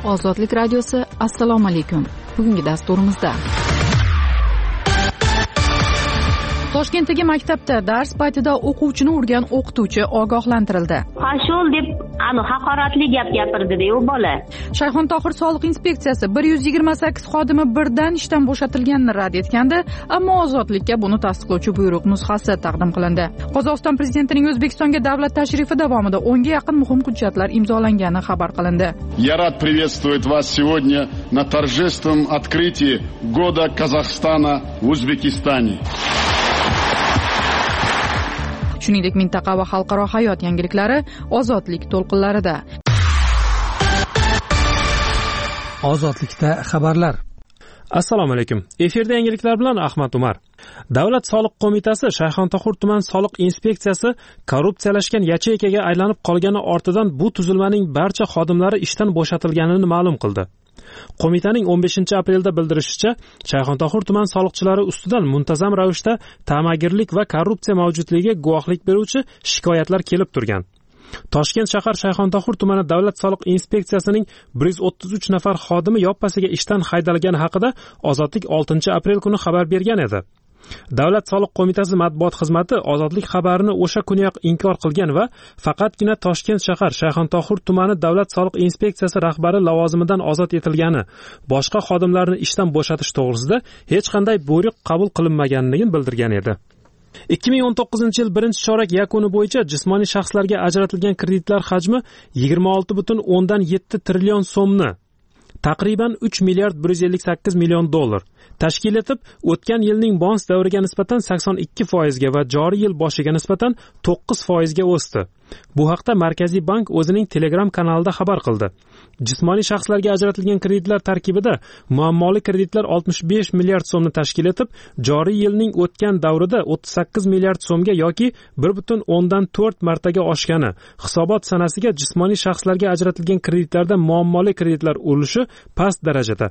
Ozodlik radiosi. Assalomu alaykum. Bugungi dasturimizda Toshkentdagi maktabda dars paytida o'quvchini urgan o'qituvchi ogohlantirildi. Qashol deb haqoratli gap gapirdi-da u bola. Shayxontohur soliq inspeksiyasi 128 xodimi birdan ishdan bo'shatilganini rad etgandi, ammo Ozodlikka buni tasdiqlovchi buyruq nusxasi taqdim qilindi. Qozog'iston prezidentining O'zbekistonga davlat tashrifi davomida 10 ga yaqin muhim hujjatlar imzolangani xabar qilindi. Я рад приветствовать вас сегодня на торжественном открытии года Казахстана в Узбекистане. Shuningdek, mintaqa va xalqaro hayot yangiliklari Ozodlik to'lqinlarida. Ozodlikda xabarlar. Assalomu alaykum. Efirda yangiliklar bilan Ahmad Umar. Davlat soliq qo'mitasi Shayxontohur tuman soliq inspeksiyasi korrupsiyalashgan yacheykaga aylanib qolgani ortidan bu tuzilmaning barcha xodimlari ishdan bo'shatilganini ma'lum qildi. Qo'mitaning 15-aprelda bildirishicha, Shayxontohur tuman soliqchilari ustidan muntazam ravishda ta'magirlik va korrupsiya mavjudligiga guvohlik beruvchi shikoyatlar kelib turgan. Toshkent shahar Shayxontohur tumani davlat soliq inspeksiyasining 133 nafar xodimi yoppasiga ishdan haydalgani haqida Ozodlik 6-aprel kuni xabar bergan edi. Davlat soliq qo'mitasi matbuot xizmati Ozodlik xabarini o'sha kuniyoq inkor qilgan va faqatgina Toshkent shahar Shayxontohur tumani davlat soliq inspeksiyasi rahbari lavozimidan ozod etilgani, boshqa xodimlarni ishdan bo'shatish to'g'risida hech qanday buyruq qabul qilinmaganligini bildirgan edi. 2019-yil 1-chorak yakuni bo'yicha jismoniy shaxslarga ajratilgan kreditlar hajmi 26,7 trillion so'mni, taqriban 3 milliard 158 million dollar tashkil etib, o'tgan yilning bons davriga nisbatan 82% ga va joriy yil boshiga nisbatan 9% ga o'sdi. Bu haqda Markaziy bank o'zining Telegram kanalida xabar qildi. Jismoniy shaxslarga ajratilgan kreditlar tarkibida muammoli kreditlar 65 milliard so'mni tashkil etib, joriy yilning o'tgan davrida 38 milliard so'mga yoki 1,4 martaga oshgani, hisobot sanasiga jismoniy shaxslarga ajratilgan kreditlarda muammoli kreditlar ulushi past darajada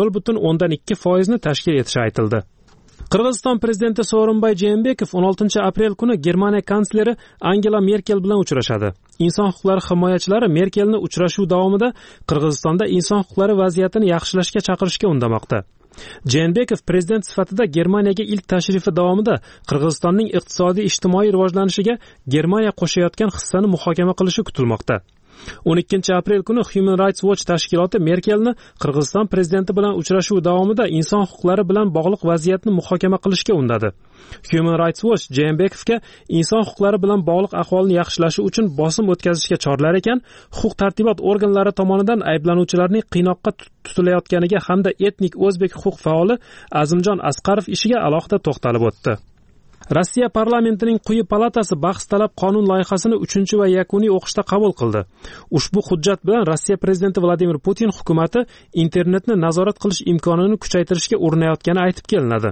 0,2% ni tashkil etishi aytildi. Qirg'iziston prezidenti Sooronbay Jeenbekov 16-aprel kuni Germaniya kansleri Angela Merkel bilan uchrashadi. Inson huquqlari himoyachilari Merkelni uchrashuv davomida Qirg'izistonda inson huquqlari vaziyatini yaxshilashga chaqirishga undamoqda. Jeenbekov prezident sifatida Germaniyaga ilk tashrifi davomida Qirg'izistonning iqtisodiy-ijtimoiy rivojlanishiga Germaniya qo'shayotgan hissani muhokama qilishi kutilmoqda. 12-aprel kuni Human Rights Watch tashkiloti Merkelni Qirg'iziston prezidenti bilan uchrashuv davomida inson huquqlari bilan bog'liq vaziyatni muhokama qilishga undadi. Human Rights Watch Jeenbekovga inson huquqlari bilan bog'liq ahvolni yaxshilashi uchun bosim o'tkazishga chorlar ekan, huquq-tartibot organlari tomonidan ayblanuvchilarning qiynoqqa tutilayotganiga hamda etnik o'zbek huquq faoli Azimjon Asqarov ishiga alohida to'xtalib o'tdi. Rossiya parlamentining quyi palatasi bahs talab qonun loyihasini 3 va yakuniy o'qishda qabul qildi. Ushbu hujjat bilan Rossiya prezidenti Vladimir Putin hukumatı internetni nazorat qilish imkonini kuchaytirishga urinayotgani aytib kelinadi.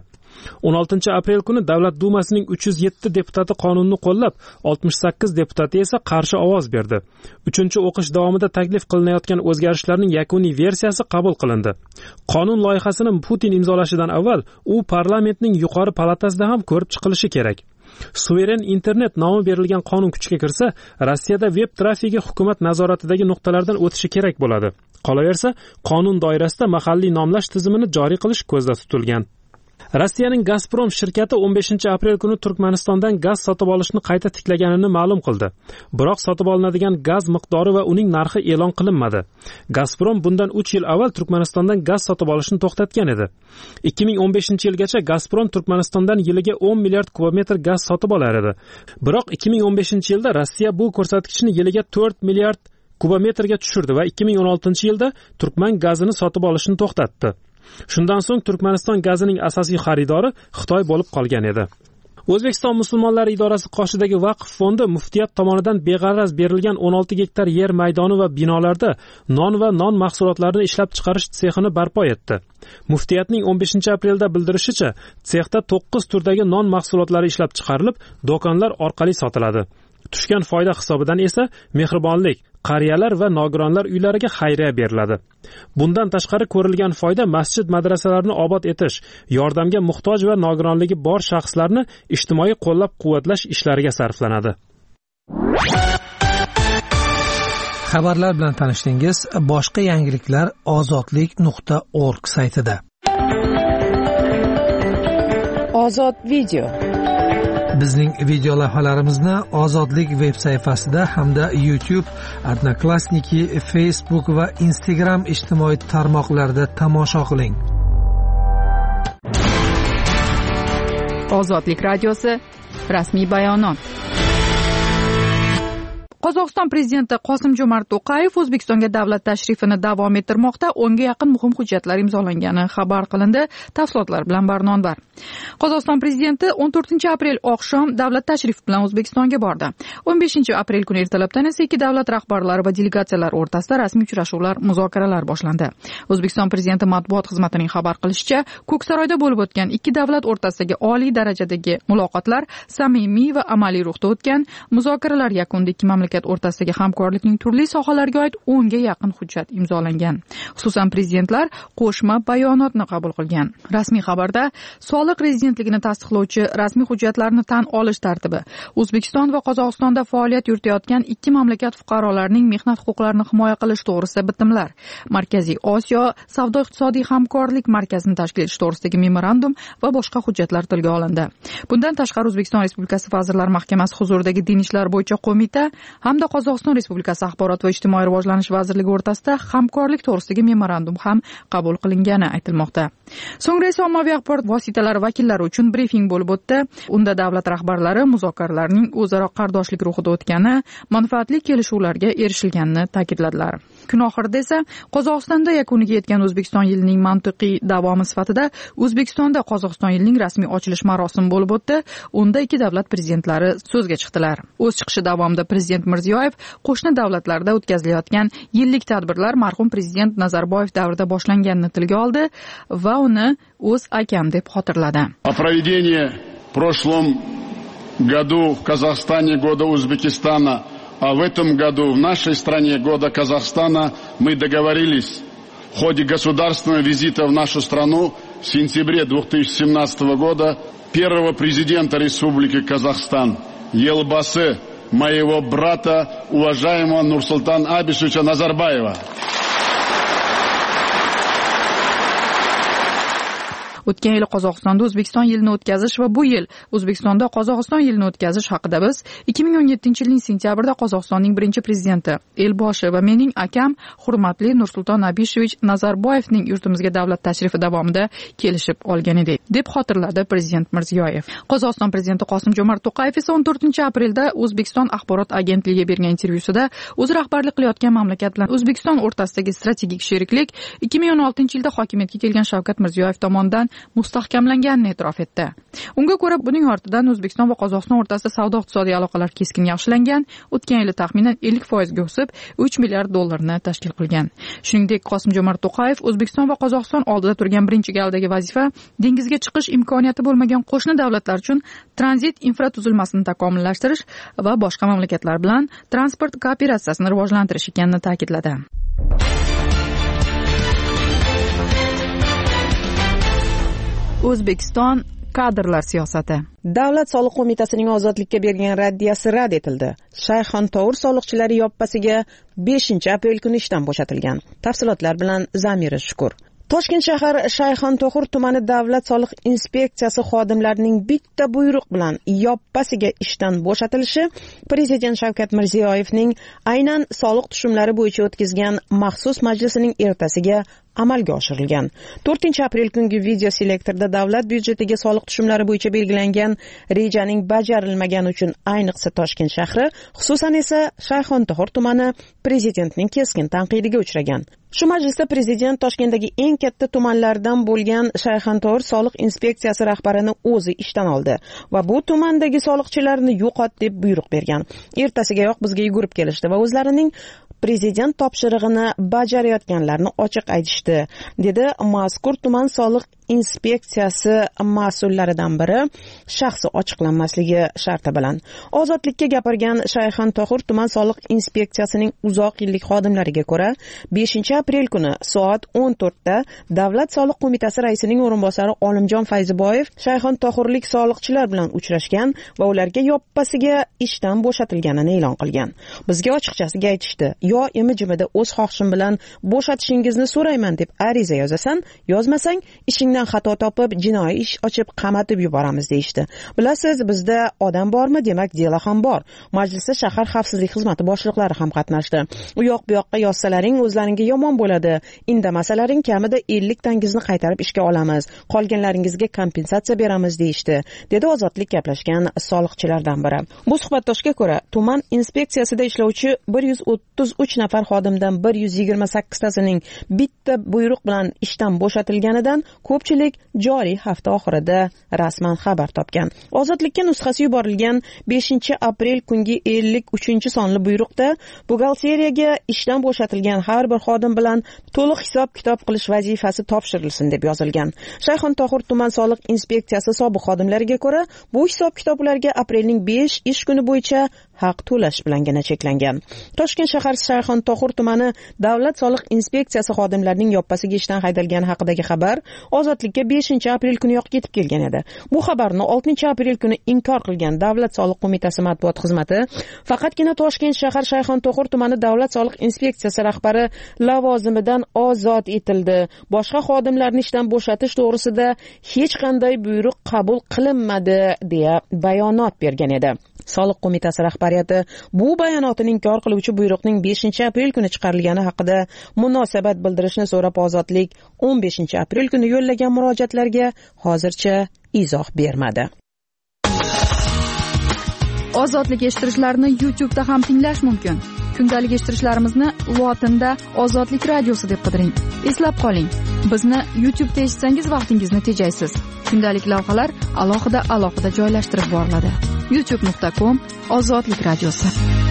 16-aprel kuni Davlat dumasining 307 deputati qonunni qo'llab, 68 deputati esa qarshi ovoz berdi. 3-o'qish davomida taklif qilinayotgan o'zgarishlarning yakuniy versiyasi qabul qilindi. Qonun loyihasini Putin imzolashidan avval u parlamentning yuqori palatasida ham ko'rib chiqilishi kerak. Suveren internet nomi berilgan qonun kuchga kirsa, Rossiyada veb trafigi hukumat nazoratidagi nuqtalardan o'tishi kerak bo'ladi. Qolaversa, qonun doirasida mahalliy nomlash tizimini joriy qilish ko'zda tutilgan. Rossiyaning Gazprom shirkati 15-aprel kuni Turkmanistondan gaz sotib olishni qayta tiklaganini ma'lum qildi. Biroq sotib olinadigan gaz miqdori va uning narxi e'lon qilinmadi. Gazprom bundan 3 yil avval Turkmanistondan gaz sotib olishni to'xtatgan edi. 2015-yilgacha Gazprom Turkmanistondan yiliga 10 milliard kubometr gaz sotib olar edi. Biroq 2015-yilda Rossiya bu ko'rsatkichni yiliga 4 milliard kubometrga tushirdi va 2016-yilda Turkman gazini sotib olishni to'xtatdi. Shundan so'ng Turkmaniston gazining asosiy xaridori Xitoy bo'lib qolgan edi. O'zbekiston musulmonlari idorasi qoshidagi vaqf fondi muftiyat tomonidan beg'araz berilgan 16 gektar yer maydoni va binolarda non va non mahsulotlarini ishlab chiqarish sexini barpo etdi. Muftiyatning 15-aprelda bildirishicha, sexda 9 turdagi non mahsulotlari ishlab chiqarilib, do'konlar orqali sotiladi. Tushgan foyda hisobidan esa mehribonlik, qariyalar va nogironlar uylariga xayriya beriladi. Bundan tashqari ko'rilgan foyda masjid madrasalarni obod etish, yordamga muhtoj va nogironligi bor shaxslarni ijtimoiy qo'llab-quvvatlash ishlariga sarflanadi. Xabarlar bilan tanishdingiz. Boshqa yangiliklar ozodlik.org saytida. Ozod video. Bizning video lavhalarimizni Ozodlik veb sayfasida hamda YouTube, Odnoklassniki, Facebook va Instagram ijtimoiy tarmoqlarida tomosha qiling. Ozodlik radiosi rasmiy bayonot. Qozog'iston prezidenti Qosim-Jomart To'qayev O'zbekistonga davlat tashrifini davom ettirmoqda. 10 ga yaqin muhim hujjatlar imzolangani xabar qilindi. Tafsilotlar bilan Barnonbar. Qozog'iston prezidenti 14-aprel oqshom davlat tashrifi bilan O'zbekistonga bordi. 15-aprel kuni ertalabdan esa ikki davlat rahbarlari va delegatsiyalar o'rtasida rasmiy uchrashuvlar, muzokaralar boshlandi. O'zbekiston prezidenti matbuot xizmatining xabar qilishicha, Ko'ksaroyda bo'lib o'tgan ikki davlat o'rtasidagi oliy darajadagi muloqotlar samimiy va amaliy ruhda o'tgan. Muzokaralar yakunida ikki mamlakat o'rtasidagi hamkorlikning turli sohalarga oid 10 ga yaqin hujjat imzolangan. Xususan prezidentlar qo'shma bayonotni qabul qilgan. Rasmiy xabarda soliq rezidentligini tasdiqlovchi rasmiy hujjatlarni tan olish tartibi, O'zbekiston va Qozog'istonda faoliyat yuritayotgan ikki mamlakat fuqarolarining mehnat huquqlarini himoya qilish to'g'risida bitimlar, Markaziy Osiyo savdo-iqtisodiy hamkorlik markazini tashkil etish to'g'risidagi memorandum va boshqa hujjatlar tilga olindi. Bundan tashqari O'zbekiston Respublikasi Vazirlar Mahkamasi huzuridagi din ishlar bo'yicha qo'mita hamda Qozog'iston Respublikasi Axborot va ijtimoiy rivojlanish vazirligi o'rtasida hamkorlik to'g'risidagi memorandum ham qabul qilingani aytilmoqda. So'ngra esa ommaviy axborot vositalari vakillari uchun brifing bo'lib o'tdi. Unda davlat rahbarlari muzokaralarning o'zaro qardoshlik ruhida o'tgani, manfaatli kelishuvlarga erishilganini ta'kidladilar. Kun oxirida esa Qozog'istonda yakuniga yetgan O'zbekiston yilining mantiqiy davomi sifatida O'zbekistonda Qozog'iston yilining rasmiy ochilish marosimi bo'lib o'tdi. Unda ikki davlat prezidentlari so'zga chiqdilar. O'z chiqishi davomida prezident Mirziyoyev qo'shni davlatlarda o'tkazilayotgan yillik tadbirlar marhum prezident Nazarboyev davrida boshlanganini tilga oldi va uni o'z akam deb xotirladi. О проведении в прошлом году в Казахстане года Узбекистана, а в этом году в нашей стране года Казахстана мы договорились в ходе государственного визита в нашу страну в сентябре 2017 года первого президента Республики Казахстан Елбасы, моего брата, уважаемого Нурсултана Абишевича Назарбаева. O'tgan yil Qozog'istonda O'zbekiston yilini o'tkazish va bu yil O'zbekistonda Qozog'iston yilini o'tkazish haqida biz 2017-yilning sentyabrida Qozog'istonning birinchi prezidenti Elboshi va mening akam hurmatli Nursulton Abishevich Nazarboyevning yurtimizga davlat tashrifi davomida kelishib olgan edik, deb xotirladi prezident Mirziyoyev. Qozog'iston prezidenti Qosim-Jomart To'qayev esa 14-aprelda O'zbekiston axborot agentligiga bergan intervyusida o'zi rahbarlik qilayotgan mamlakat bilan O'zbekiston o'rtasidagi strategik sheriklik 2016-yilda hokimiyatga kelgan Shavkat Mirziyoyev tomonidan mustahkamlanganini e'tirof etdi. Unga ko'ra, buning ortidan O'zbekiston va Qozog'iston o'rtasida savdo-iqtisodiy aloqalar keskin yaxshilangan, o'tgan yili taxminan 50% ga o'sib, 3 milliard dollarni tashkil qilgan. Shuningdek, Qosim-Jomart To'qayev O'zbekiston va Qozog'iston oldida turgan birinchi galdagi vazifa dengizga chiqish imkoniyati bo'lmagan qo'shni davlatlar uchun tranzit infratuzilmasini takomillashtirish va boshqa mamlakatlar bilan transport kooperatsiyasini rivojlantirish ekanini ta'kidladi. O'zbekiston kadrlar siyosati. Davlat soliq qo'mitasining ozodlikka bergan raddiyasi rad etildi. Shayxontohur soliqchilari yoppasiga 5-aprel kuni ishdan bo'shatilgan. Tafsilotlar bilan Zamira Shukur. Toshkent shahar Shayxontohur tumani davlat soliq inspeksiyasi xodimlarining bitta buyruq bilan yoppasiga ishdan bo'shatilishi prezident Shavkat Mirziyoyevning aynan soliq tushumlari bo'yicha o'tkazgan maxsus majlisining ertasiga amalga oshirilgan. 4-aprel kungi video selektorda davlat byudjetiga soliq tushumlari bo'yicha belgilangan rejaning bajarilmagani uchun ayniqsa Toshkent shahri, xususan esa Shayxontohur tumani prezidentning keskin tanqidiga uchragan. Shu majlisda prezident Toshkentdagi eng katta tumanlardan bo'lgan Shayxontohur soliq inspeksiyasi rahbarini o'zi ishdan oldi va bu tumandagi soliqchilarni yo'qot deb buyruq bergan. Ertasigayoq bizga yugurib kelishdi va o'zlarining prezident topshirig'ini bajarayotganlarni ochiq aytishdi. berishdi, dedi mazkur tuman soliq inspeksiyasi mas'ullaridan biri shaxsi ochiqlanmasligi sharti bilan. Ozodlikka gapirgan Shayxontohur tuman soliq inspeksiyasining uzoq yillik xodimlariga ko'ra, 5-aprel kuni soat 14 da Davlat soliq qo'mitasi raisining o'rinbosari Olimjon Fayziboyev Shayxontohurlik soliqchilar bilan uchrashgan va ularga yoppasiga ishdan bo'shatilganini e'lon qilgan. Bizga ochiqchasiga aytishdi, yo imi-jimida o'z xohishim bilan bo'shatishingizni so'rayman deb ariza yozasan, yozmasang ishingdan xato topib jinoiy ish ochib qamatib yuboramiz deyishdi. Bilasiz, bizda odam bormi, demak delo ham bor. Majlisda shahar xavfsizlik xizmati boshliqlari ham qatnashdi. U yoq bu yoqqa yozsalaring o'zlaringga yomon bo'ladi. Indamasalaring kamida 50 tangizni qaytarib ishga olamiz. Qolganlaringizga kompensatsiya beramiz deyishdi, dedi Ozodlik gaplashgan soliqchilardan biri. Bu suhbatdoshga ko'ra, tuman inspeksiyasida ishlovchi 133 nafar xodimdan 128 tasining bitta buyruq bilan ishdan bo'shatilganidan ko'pchilik joriy hafta oxirida rasman xabar topgan. Ozodlikka nusxasi yuborilgan 5-aprel kungi 53-sonli buyruqda buxgalteriyaga ishdan bo'shatilgan har bir xodim bilan to'liq hisob-kitob qilish vazifasi topshirilsin deb yozilgan. Shayxontohur tuman soliq inspeksiyasi sobiq xodimlariga ko'ra, bu hisob-kitob ularga aprelning 5 ish kuni bo'yicha haq to'lash bilangina cheklangan. Toshkent shahar Shayxontohur tumani davlat soliq inspeksiyasi xodimlarining yoppasiga ishdan haydalgani haqidagi xabar Ozodlikka 5-aprel kuniyoq yetib kelgan edi. Bu xabarni 6-aprel kuni inkor qilgan Davlat soliq qo'mitasi matbuot xizmati faqatgina Toshkent shahar Shayxontohur tumani davlat soliq inspeksiyasi rahbari lavozimidan ozod etildi. Boshqa xodimlarni ishdan bo'shatish to'g'risida hech qanday buyruq qabul qilinmadi deya bayonot bergan edi. Soliq qo'mitasi rahbariyati bu bayonotni inkor qiluvchi buyruqning 5-aprel kuni chiqarilgani haqida munosabat bildirishni so'rab Ozodlik 15-aprel kuni yo'llagan murojaatlarga hozircha izoh bermadi. Ozodlik eshittirishlarni YouTube'da ham tinglash mumkin. Kundalik eshittirishlarimizni lotinda Ozodlik radiosi deb qidiring. Eslab qoling, bizni YouTube'da eshitsangiz vaqtingizni tejaysiz. Kundalik lavhalar alohida joylashtirib boriladi. youtube.com/Ozodlik radiosi.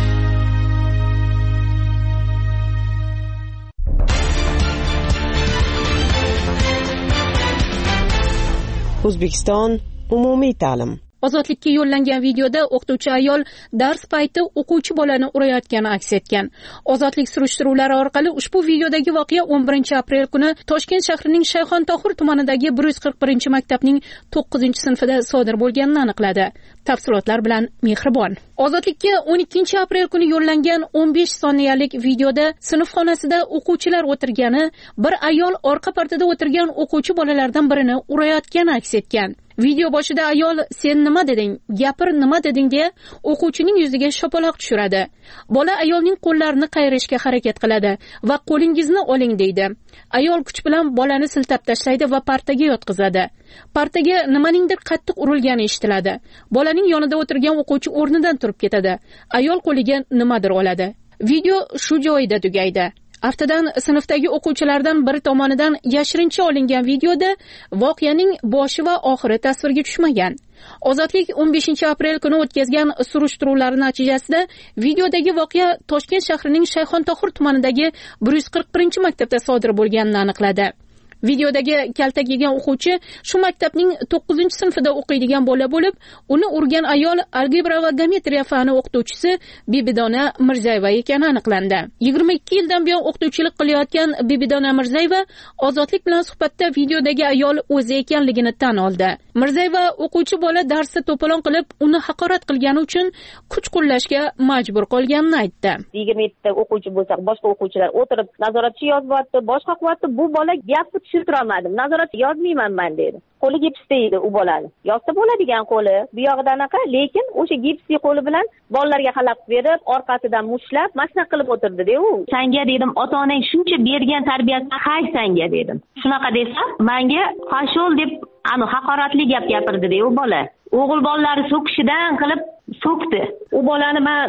O'zbekiston umumiy ta'lim. Ozodlikka yo'llangan videoda o'qituvchi ayol dars payti o'quvchi bolani urayotgani aks etgan. Ozodlik surishtiruvlari orqali ushbu videodagi voqea 11-aprel kuni Toshkent shahrining Shayxontohur tumanidagi 141-maktabning 9-sinfida sodir bo'lganini aniqladi. Tafsilotlar bilan Mehribon. Ozodlikka 12-aprel kuni yo'llangan 15 soniyalik videoda sinfxonasida o'quvchilar o'tirgani, bir ayol orqa partada o'tirgan o'quvchi bolalardan birini urayotgani aks etgan. Video boshida ayol "Sen nima deding? Gapir, nima deding?" deya o'quvchining yuziga shapaloq tushiradi. Bola ayolning qo'llarini qayrishga harakat qiladi va "Qo'lingizni oling" deydi. Ayol kuch bilan bolani siltab tashlaydi va partaga yotqizadi. Partaga nimaningdir qattiq urilgani eshitiladi. Bolaning yonida o'tirgan o'quvchi o'rnidan turib ketadi. Ayol qo'liga nimadir oladi. Video shu joyida tugaydi. Aftidan sinfdagi o'quvchilardan biri tomonidan yashirincha olingan videoda voqeaning boshi va oxiri tasvirga tushmagan. Ozodlik 15-aprel kuni o'tkazgan surishtiruvlar natijasida videodagi voqea Toshkent shahrining Shayxontohur tumanidagi 141-maktabda sodir bo'lganini aniqladi. Videodagi kaltak yegan o'quvchi shu maktabning 9-sinfida o'qiydigan bola bo'lib, uni urgan ayol algebra va geometriya fani o'qituvchisi Bibidona Mirzayeva ekani aniqlandi. 22 yildan buyon o'qituvchilik qilayotgan Bibidona Mirzayeva Ozodlik bilan suhbatda videodagi ayol o'zi ekanligini tan oldi. Mirzayeva o'quvchi bola darsda to'polon qilib, uni haqorat qilgani uchun kuch qo'llashga majbur qolganini aytdi. 27 ta o'quvchi bo'lsa, boshqa o'quvchilar o'tirib nazoratchi yozyapti, boshqa qilyapti. Bu bola gapni tushuntirib olmadim. Nazorat yozmayman men dedi. Qo'li gipsda edi u bolani. Yozsa bo'ladigan qo'li, bu yog'ida anaqa, lekin o'sha gipsli qo'li bilan bolalarga xalaqit berib, orqasidan mushlab, mashina qilib o'tirdi-da u. Senga dedim, ota-onang shuncha bergan tarbiyasini hay senga dedim. Shunaqa desa, menga qashol deb haqoratli gap gapirdi-da u bola. O'g'il bolalari so'kishidan qilib so'kdi. U bolani men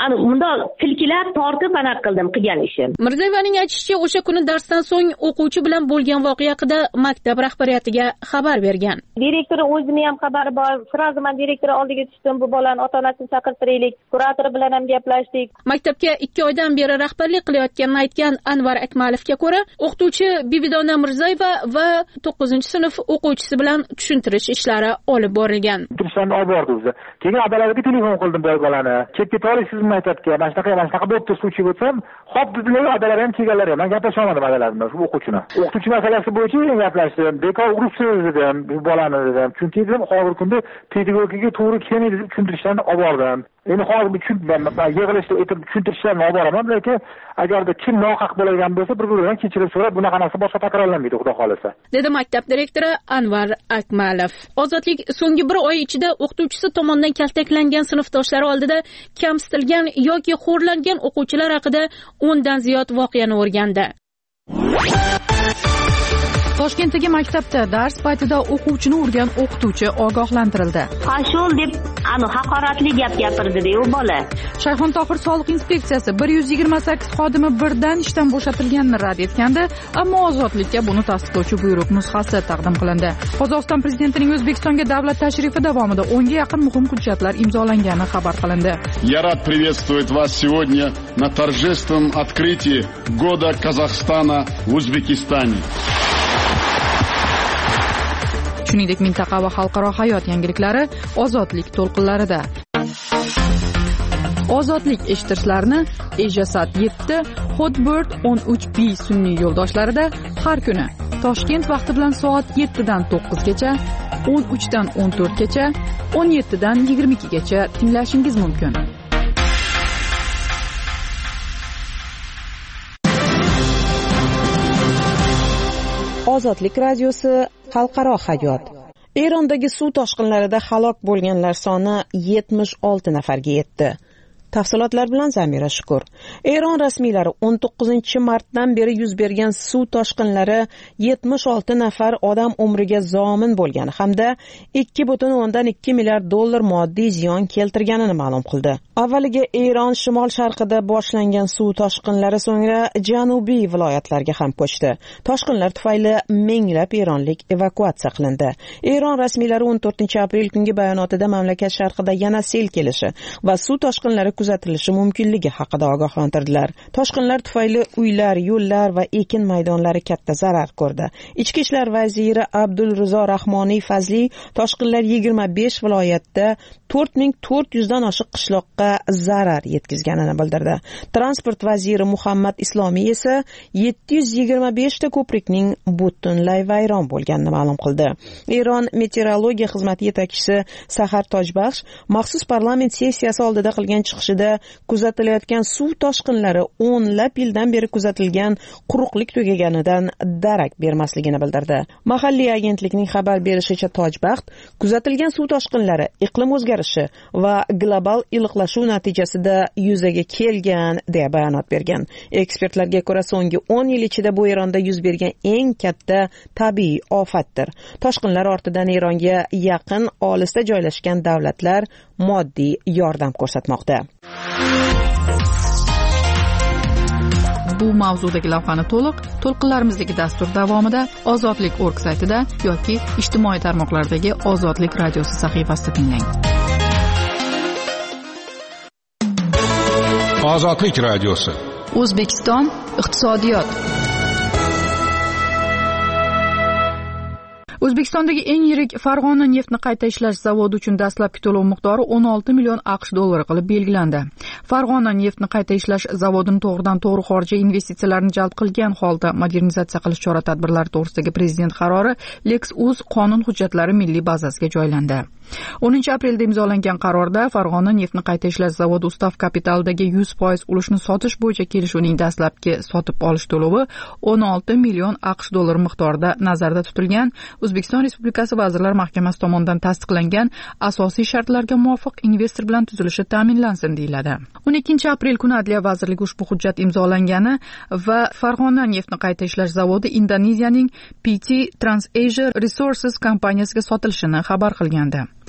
ana bundoq silkilab tortib anaqa qildim qilgan ishim. Mirzayevaning aytishicha, o'sha kuni darsdan so'ng o'quvchi bilan bo'lgan voqea haqida maktab rahbariyatiga xabar bergan. Direktori o'zini ham xabari bor. Sразу men direktor oldiga tushdim, bu bolani ota-onasini chaqirtiraylik, kurator bilan ham gaplashdik. Maktabga 2 oydan beri rahbarlik qilayotganini aytgan Anvar Akmalovga ko'ra, o'qituvchi Bibidona Mirzayeva va 9-sinf o'quvchisi bilan tushuntirish ishlari olib borilgan. Tushuntirishlarni olib bordi o'zi. Keyin adalariga telefon qildim boy bolani. Chetga to'g'risizmi maktabga, mana shunaqa bo'pti, suvchi bo'lsam, xo'p dedilar, adalar ham kelganlar. Men gaplasha olmadim adalar bilan, shu o'quvchini. O'qituvchi masalasi bo'yicha gaplashdim. Bekor uribsiz dedim, bu bolani dedim. Chunki dedim, hozirgi kunda pedagogikaga to'g'ri kelmaydi deb tushuntirishlarni olib bordim. Endi hozir yig'ilishda aytib tushuntirishlarni olib boraman, lekin agarda kim nohaq bo'lgan bo'lsa, bir-biridan kechirim so'rab, bunaqa narsa boshqa takrorlanmaydi, xudo xolasa, dedi maktab direktori Anvar Akmalov. Ozodlik so'nggi 1 oy ichida o'qituvchisi tomonidan kaltaklangan sinfdoshlari oldida kamsitilgan yoki xo'rlangan o'quvchilar haqida 10 dan ziyod voqeani o'rgandi. Toshkentdagi maktabda dars paytida o'quvchini urgan o'qituvchi ogohlantirildi. Qashol deb haqoratli gap gapirdi-da u bola. Shayxontohur soliq inspeksiyasi 128 xodimi birdan ishdan bo'shatilganini rad etgandi, ammo ozodlikka buni tasdiqlovchi buyruq nusxasi taqdim qilindi. Qozog'iston prezidentining O'zbekistonga davlat tashrifi davomida 10 ga yaqin muhim hujjatlar imzolangani xabar qilindi. Я рад приветствовать вас сегодня на торжественном открытии года Казахстана в Узбекистане. Shuningdek, mintaqa va xalqaro hayot yangiliklari ozodlik to'lqinlarida. Ozodlik eshittirishlarni Ejasat 7, Hotbird 13B sun'iy yo'ldoshlarida har kuni Toshkent vaqti bilan soat 7 dan 9 gacha, 13 dan 14 gacha, 17 dan 22 gacha tinglashingiz mumkin. Ozodlik radiosi xalqaro hayot. Erondagi suv toshqinlarida halok bo'lganlar soni 76 nafarga yetdi. Tafsilotlar bilan Zamira Shukur. Eron rasmiylari 19-martdan beri yuz bergan suv toshqinlari 76 nafar odam umriga zomin bo'lgani hamda 2,2 milliard dollar moddiy ziyon keltirganini ma'lum qildi. Avvaliga Eron shimol-sharqida boshlangan suv toshqinlari so'ngra janubiy viloyatlarga ham ko'chdi. Toshqinlar tufayli minglab eronlik evakuatsiya qilindi. Eron rasmiylari 14-aprel kungi bayonotida mamlakat sharqida yana sel kelishi va suv toshqinlari kuzatilishi mumkinligi haqida ogohlantirdilar. Toshqinlar tufayli uylar, yo'llar va ekin maydonlari katta zarar ko'rdi. Ichki ishlar vaziri Abdulrizo Rahmoniy Fazli toshqinlar 25 viloyatda 4400 dan oshiq qishloqqa zarar yetkazganini bildirdi. Transport vaziri Muhammad Islomiy esa 725 ta ko'prikning butunlay vayron bo'lganini ma'lum qildi. Eron meteorologiya xizmati yetakchisi Sahar Tojbaxsh maxsus parlament sessiyasi oldida qilgan chiqishida kuzatilayotgan suv toshqinlari o'nlab yildan beri kuzatilgan quruqlik tugaganidan darak bermasligini bildirdi. Mahalliy agentlikning xabar berishicha Tojbaxt kuzatilgan suv toshqinlari iqlim o'zgarishi va global iliqlashuv natijasida yuzaga kelgan deb bayonot bergan. Ekspertlarga ko'ra so'nggi 10 yil ichida bu Eronda yuz bergan eng katta tabiiy ofatdir. Toshqinlar ortidan Eronga yaqin olisda joylashgan davlatlar moddiy yordam ko'rsatmoqda. Bu mavzudagi lavhani to'lqinlarimizdagi dastur davomida Ozodlik.org saytida yoki ijtimoiy tarmoqlardagi Ozodlik radiosi sahifasida tinglang. Ozodlik radiosi. O'zbekiston iqtisodiyot. O'zbekistondagi eng yirik Farg'ona neftni qayta ishlash zavodi uchun dastlabki to'lov miqdori 16 million AQSh dollari qilib belgilandi. Farg'ona neftni qayta ishlash zavodini to'g'ridan-to'g'ri xorijiy investitsiyalarni jalb qilgan holda modernizatsiya qilish chora-tadbirlari to'g'risidagi prezident qarori Lex.uz qonun hujjatlari milliy bazasiga joylandi. 10-aprelda imzolangan qarorda Farg'ona neftni qayta ishlash zavodi ustav kapitalidagi 100% ulushni sotish bo'yicha kelishuvning dastlabki sotib olish to'lovi 16 million AQSh dollari miqdorida nazarda tutilgan O'zbekiston Respublikasi Vazirlar Mahkamasi tomonidan tasdiqlangan asosiy shartlarga muvofiq investor bilan tuzilishi ta'minlansin deyiladi. 12-aprel kuni Adliya vazirligi ushbu hujjat imzolangani va Farg'ona neftni qayta ishlash zavodi Indoneziyaning PT TransAsia Resources kompaniyasiga sotilishini xabar qilgandi.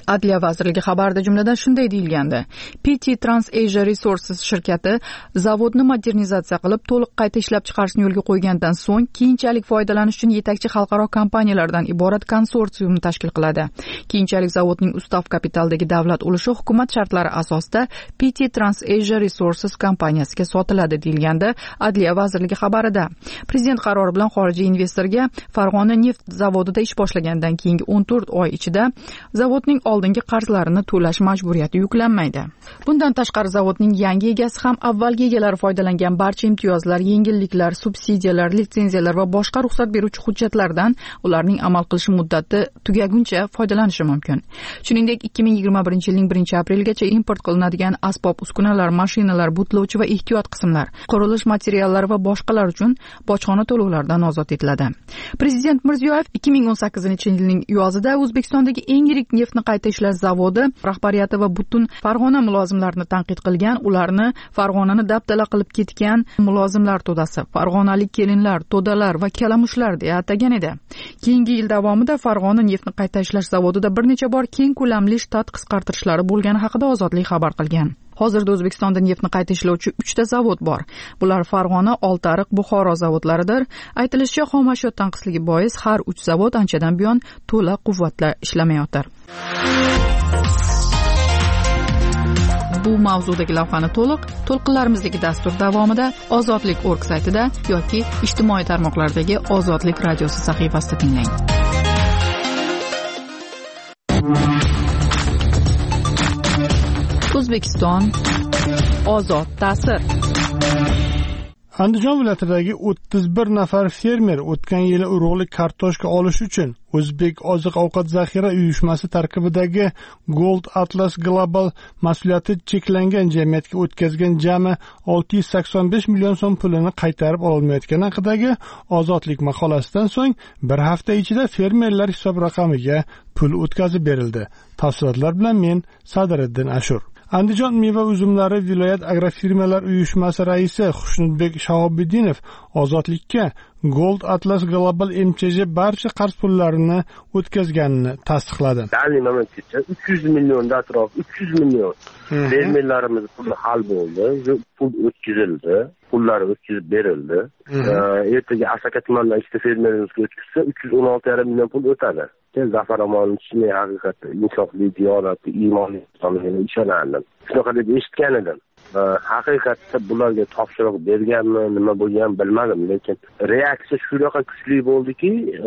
Adliya vazirligi xabarida jumladan shunday deyilgandi: PT TransAsia Resources shirkati zavodni modernizatsiya qilib, to'liq qayta ishlab chiqarishni yo'lga qo'ygandan so'ng keyinchalik foydalanish uchun yetakchi xalqaro kompaniyalardan iborat konsorsiumni tashkil qiladi. Keyinchalik zavodning ustav kapitaldagi davlat ulushi hukumat shartlari asosida PT TransAsia Resources kompaniyasiga sotiladi deyilgandi Adliya vazirligi xabarida. Prezident qarori bilan xorijiy investorga Farg'ona neft zavodida ish boshlagandan keyingi 14 oy ichida zavodning oldingi qarzlarini to'lash majburiyati yuklanmaydi. Bundan tashqari zavodning yangi egasi ham avvalgi egalari foydalangan barcha imtiyozlar, yengilliklar, subsidiyalar, litsenziyalar va boshqa ruxsat beruvchi hujjatlardan ularning amal qilish muddati tugaguncha foydalanishi mumkin. Shuningdek, 2021-yilning 1-aprelgacha import qilinadigan asbob-uskunalar, mashinalar, butlovchi va ehtiyot qismlar, qurilish materiallari va boshqalar uchun bojxona to'lovlaridan ozod etiladi. Prezident Mirziyoyev 2018-yilning yozida O'zbekistondagi eng yirik neftni qayta ishlash zavodi rahbariyati va butun Farg'ona mulozimlarini tanqid qilgan, ularni Farg'onani dabdala qilib ketgan mulozimlar to'dasi, farg'onalik kelinlar, to'dalar va kalamushlar deya atagan edi. Keyingi yil davomida Farg'ona neftni qayta ishlash zavodida bir necha bor keng ko'lamli shtat qisqartirishlari bo'lgani haqida Ozodlik xabar qilgan. Hozirda O'zbekistonda neftni qayta ishlovchi 3 ta zavod bor. Bular Farg'ona, Oltiariq, Buxoro zavodlaridir. Aytilishicha, xomashyo tanqisligi bois har 3 zavod anchadan buyon to'la quvvatla ishlamayotir. Bu mavzudagi lavhani to'lqinlarimizdagi dastur davomida Ozodlik.org saytida yoki ijtimoiy tarmoqlardagi Ozodlik radiosi sahifasida tinglang. O'zbekiston ozod ta'sir. Andijon viloyatidagi 31 nafar fermer o'tgan yili urug'lik kartoshka olish uchun O'zbek oziq-ovqat zaxira uyushmasi tarkibidagi Gold Atlas Global mas'uliyati cheklangan jamiyatga o'tkazgan jami 685 million so'm pulini qaytarib ololmayotgani haqidagi Ozodlik maqolasidan so'ng bir hafta ichida fermerlar hisob raqamiga pul o'tkazib berildi. Tafsilotlar bilan men Sadiriddin Ashur. Andijon meva uzumlari viloyat agrofirmalar uyushmasi raisi Xushnudbek Shahobiddinov Ozodlikka Gold Atlas Global MCJ barcha qarz pullarini o'tkazganini tasdiqladi. Ya'ni mamlakatda 300 milliondan atrof 300 million fermerlarimiz puli hal bo'ldi, pul o'tkazildi, pullari o'tkazib berildi. Ertaga Asaka tumanidan ikkita fermerimizga o'tkazsa 316,5 million pul o'tadi. Zafar Amonning chinni haqiqatda insofli, diyonatli, iymonli insonligiga ishonardim. Shunaqa deb eshitgan edim. Haqiqatda bularga topshiriq berganmi, nima bo'lgan bilmadim, lekin reaksiya shunaqa kuchli bo'ldiki,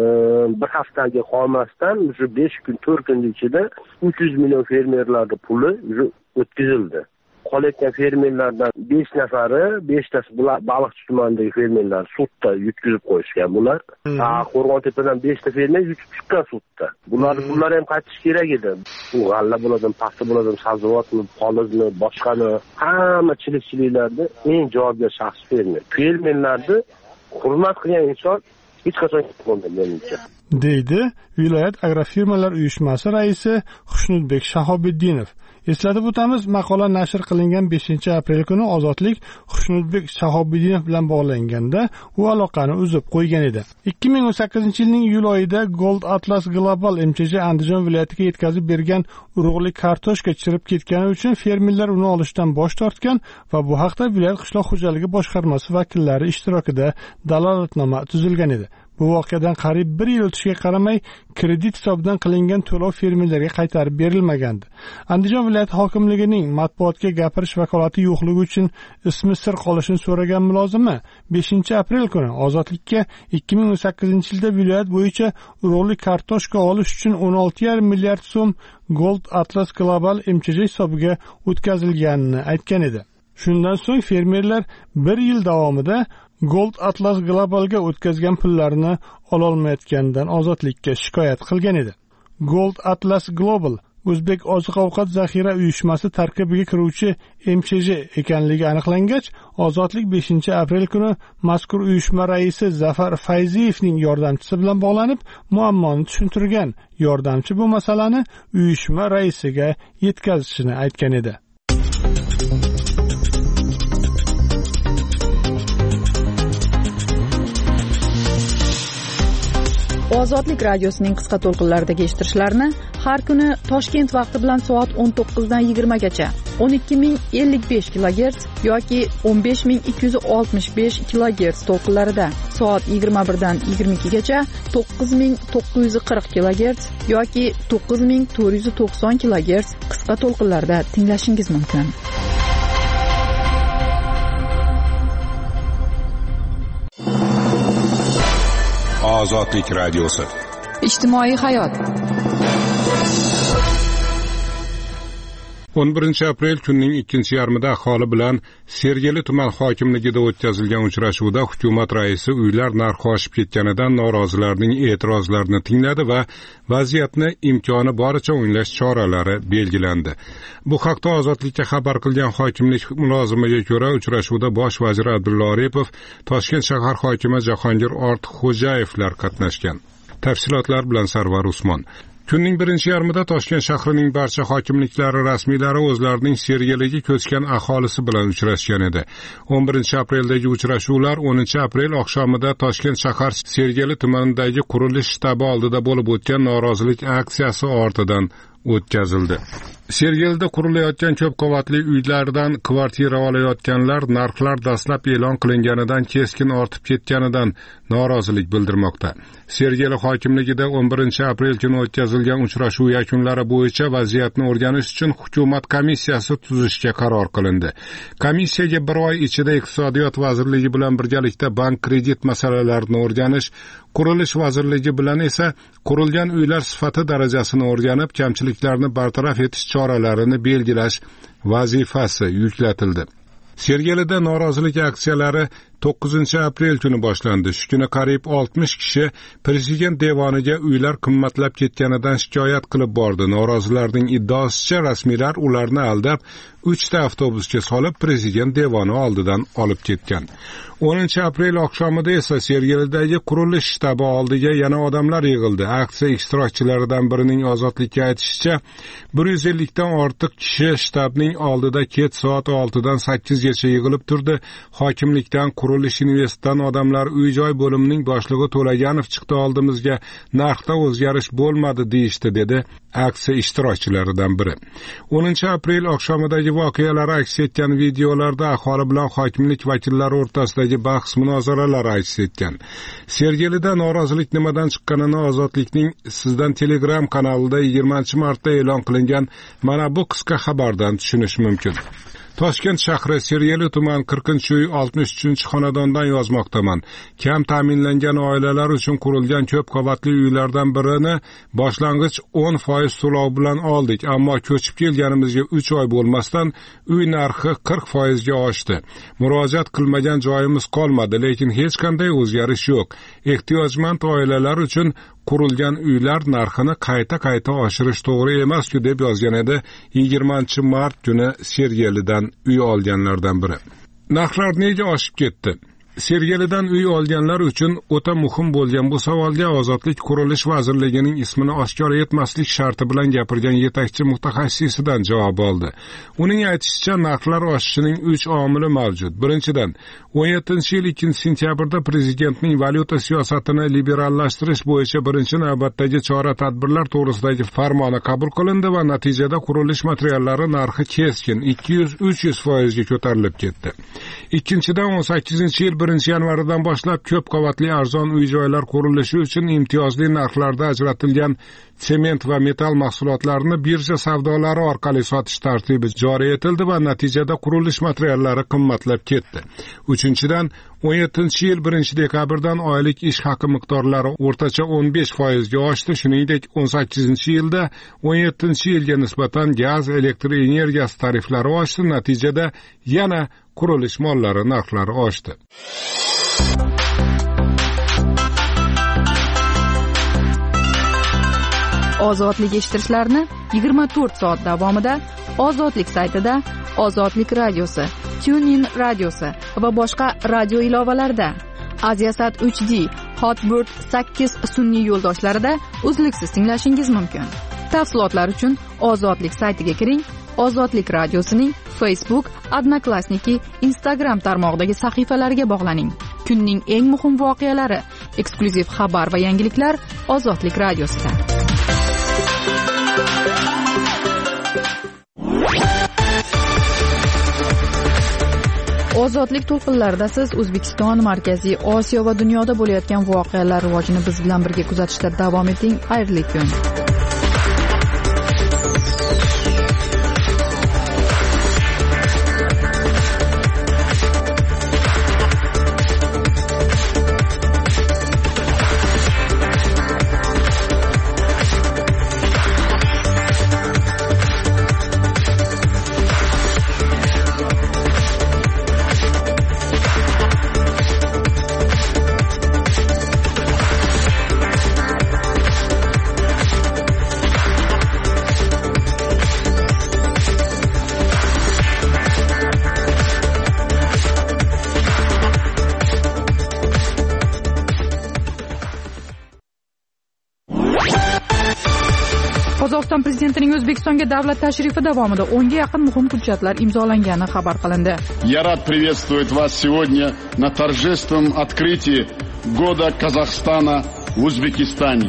bir haftaga qolmasdan shu 5 kun, 4 kun ichida 300 million fermerlarning puli o'tkazildi. Qolayotgan fermerlardan 5 nafari, 5tasi Baliqchi tumanidagi fermerlar sudda yutkazib qo'yishgan bular. Qo'rg'ontepadan 5 ta fermer yutib chiqqan sudda. Bular ham qaytish kerak edi. Bu g'alla bo'ladimi, paxta bo'ladimi, sabzavotmi, polizmi, boshqani, hamma chilikchiliklarda eng javobgar shaxs fermer. Fermerlarni hurmat qilgan inson hech qachon bo'lmaydi menimcha. deydi viloyat agrofirmalar uyushmasi raisi Xushnudbek Shahobiddinov. Eslatib o'tamiz, maqola nashr qilingan 5-aprel kuni Ozodlik Xushnudbek Shahobiddinov bilan bog'langanda u aloqani uzib qo'ygan edi. 2018-yilning iyul oyida Gold Atlas Global MCJ Andijon viloyatiga yetkazib bergan urug'lik kartoshka chirib ketgani uchun fermerlar uni olishdan bosh tortgan va bu haqda viloyat qishloq xo'jaligi boshqarmasi vakillari ishtirokida dalolatnoma tuzilgan edi. Bu voqeadan qariyb 1 yil o'tishiga qaramay kredit hisobidan qilingan to'lov fermerlarga qaytarib berilmagandi. Andijon viloyati hokimligining matbuotga gapirish vakolati yo'qligi uchun ismi sir qolishini so'ragan mulozimi 5-aprel kuni Ozodlikka 2018-yilda viloyat bo'yicha urug'lik kartoshka olish uchun 16,5 milliard so'm Gold Atlas Global MCJ hisobiga o'tkazilganini aytgan edi. Shundan so'ng fermerlar 1 yil davomida Gold Atlas Globalga o'tkazgan pullarini ololmayotganidan Ozodlikka shikoyat qilgan edi. Gold Atlas Global O'zbek oziq-ovqat zaxira uyushmasi tarkibiga kiruvchi MCJ ekanligi aniqlangach, Ozodlik 5-aprel kuni mazkur uyushma raisi Zafar Fayziyevning yordamchisi bilan bog'lanib, muammoni tushuntirgan. Yordamchi bu masalani uyushma raisiga yetkazishini aytgan edi. Ozodlik radiosining qisqa to'lqinlaridagi eshittirishlarni har kuni Toshkent vaqti bilan soat 19 dan 20 gacha 12055 kHz yoki 15265 kHz to'lqinlarida, soat 21 dan 22 gacha 9940 kHz yoki 9490 kHz qisqa to'lqinlarda tinglashingiz mumkin. Ozodlik radiosi. Ijtimoiy hayot. 11 aprel kunning ikkinchi yarmida aholi bilan Sergeli tuman hokimligida o'tkazilgan uchrashuvda hukumat raisi uylar narxi oshib ketganidan norozilarning e'tirozlarini tingladi va vaziyatni imkoni boricha o'nglash choralari belgilandi. Bu haqda Ozodlikka xabar qilgan hokimlik mulozimiga ko'ra, uchrashuvda bosh vazir Abdulla Aripov, Toshkent shahar hokimi Jahongir Ortiqxo'jayevlar qatnashgan. Tafsilotlar bilan Sarvar Usmon. Kunning birinchi yarmida Toshkent shahrining barcha hokimliklari rasmiylari o'zlarining Sergeliga ko'chgan aholisi bilan uchrashgan edi. 11 apreldagi uchrashuvlar 10 aprel oqshomida Toshkent shahar Sergeli tumanidagi qurilish shtabi oldida bo'lib o'tgan norozilik aksiyasi ortidan o'tkazildi. Sergelida qurilayotgan ko'p qavatli uylardan kvartira olayotganlar narxlar dastlab e'lon qilinganidan keskin ortib ketganidan norozilik bildirmoqda. Sergeli hokimligida 11 aprel kuni o'tkazilgan uchrashuv yakunlari bo'yicha vaziyatni o'rganish uchun hukumat komissiyasi tuzishga qaror qilindi. Komissiyaga bir oy ichida Iqtisodiyot vazirligi bilan birgalikda bank kredit masalalarini o'rganish, Qurilish vazirligi bilan esa qurilgan uylar sifati darajasini o'rganib, kamchiliklarni bartaraf etish choralarini belgilash vazifasi yuklatildi. Sergelida norozilik aksiyalari 9 aprel kuni boshlandi. Shu kuni qariyb 60 kishi prezident devoniga uylar qimmatlab ketganidan shikoyat qilib bordi. Norozilarning iddaosicha rasmiylar ularni aldab 3 ta avtobusga solib prezident devoni oldidan olib ketgan. 10 aprel oqshomida esa Sergelidagi qurilish shtabi oldiga yana odamlar yig'ildi. Aksiya ishtirokchilaridan birining Ozodlikka aytishicha, 150 dan ortiq kishi shtabning oldida kech soat 6 dan 8 gacha yig'ilib turdi. Hokimlikdan Qurilish Investidan odamlar uy-joy bo'limining boshlig'i To'laganov chiqdi oldimizga, narxda o'zgarish bo'lmadi deyishdi, dedi aksiya ishtirokchilaridan biri. 10 aprel oqshomidagi voqealar aks etgan videolarda aholi bilan hokimlik vakillari o'rtasidagi bahs munozaralar aks etgan. Sergelida norozilik nimadan chiqqanini Ozodlikning Sizdan Telegram kanalida 20 martda e'lon qilingan mana bu qisqa xabardan tushunish mumkin. Toshkent shahri Sergeli tuman 40-uy 63-xonadondan yozmoqdaman. Kam ta'minlangan oilalar uchun qurilgan ko'p qavatli uylardan birini boshlang'ich 10% to'lov bilan oldik, ammo ko'chib kelganimizga 3 oy bo'lmasdan uy narxi 40% ga oshdi. Murojaat qilmagan joyimiz qolmadi, lekin hech qanday o'zgarish yo'q. Ehtiyojmand oilalar uchun qurilgan uylar narxini qayta oshirish to'g'ri emas-ku, deb yozgan edi 20 mart kuni Sergelidan uy olganlardan biri. Narxlar nega oshib ketdi? Sergelidan uy olganlar uchun o'ta muhim bo'lgan bu savolga Ozodlik Qurilish vazirligining ismini oshkor etmaslik sharti bilan gapirgan yetakchi mutaxassisidan javob oldi. Uning aytishicha, narxlar oshishining 3 omili mavjud. Birinchidan, 17-yil 2-sentyabrda prezidentning valyuta siyosatini liberallashtirish bo'yicha birinchi navbatdagi chora-tadbirlar to'g'risidagi farmoni qabul qilindi va natijada qurilish materiallari narxi keskin 200-300% ga ko'tarilib ketdi. Ikkinchidan, 18-yil 1-yanvardan boshlab ko'p qavatli arzon uy-joylar qurilishi uchun imtiyozli narxlarda ajratilgan sement va metall mahsulotlarini birja savdolari orqali sotish tartibi joriy etildi va natijada qurilish materiallari qimmatlab ketdi. Uchinchidan, 17-yil 1-dekabrdan oylik ish haqi miqdorlari o'rtacha 15% ga oshdi. Shuningdek, 18-yilda 17-yilga nisbatan gaz, elektr energiyasi tariflari oshdi. Natijada yana qurilish mollari narxlari oshdi. Ozodlik eshittirishlarni 24 soat davomida Ozodlik saytida, Ozodlik radiosi, TuneIn radiosi va boshqa radio ilovalarida, Aziasat 3D, Hotbird 8 sun'iy yo'ldoshlarida uzluksiz tinglashingiz mumkin. Tafsilotlar uchun Ozodlik saytiga kiring. Ozodlik radiosining Facebook, Odnoklassniki, Instagram tarmog'idagi sahifalariga bog'laning. Kunning eng muhim voqealari, eksklyuziv xabar va yangiliklar Ozodlik radiosida. Ozodlik to'lqinlarida siz O'zbekiston, Markaziy Osiyo va dunyoda bo'layotgan voqealar rivojini biz bilan birga kuzatishda davom eting. Xayrli kun. Qozog'iston prezidentining O'zbekistonga davlat tashrifi davomida 10 ga yaqin muhim hujjatlar imzolangani xabar qilindi. Я рад приветствовать вас сегодня на торжественном открытии года Казахстана в Узбекистане.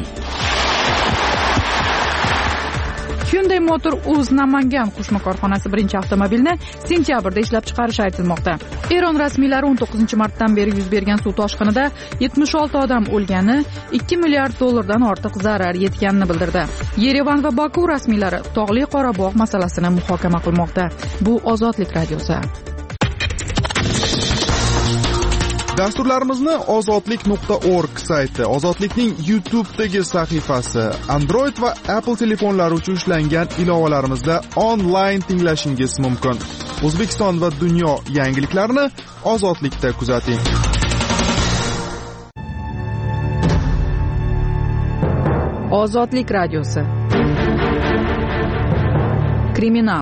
Hyundai Motor Uz Namangan qo'shma korxonasi birinchi avtomobilni sentyabrda ishlab chiqarishi aytilmoqda. Eron rasmiylari 19-martdan beri yuz bergan suv toshqinida 76 odam o'lgani, 2 milliard dollardan ortiq zarar yetganini bildirdi. Yerevan va Baku rasmiylari Tog'li Qorabog' masalasini muhokama qilmoqda. Bu Ozodlik radiosi. Dasturlarimizni ozodlik.org sayti, Ozodlikning YouTube'dagi sahifasi, Android va Apple telefonlari uchun ishlangan ilovalarimizda onlayn tinglashingiz mumkin. O'zbekiston va dunyo yangiliklarini Ozodlikda kuzating. Ozodlik radiosi. Kriminal.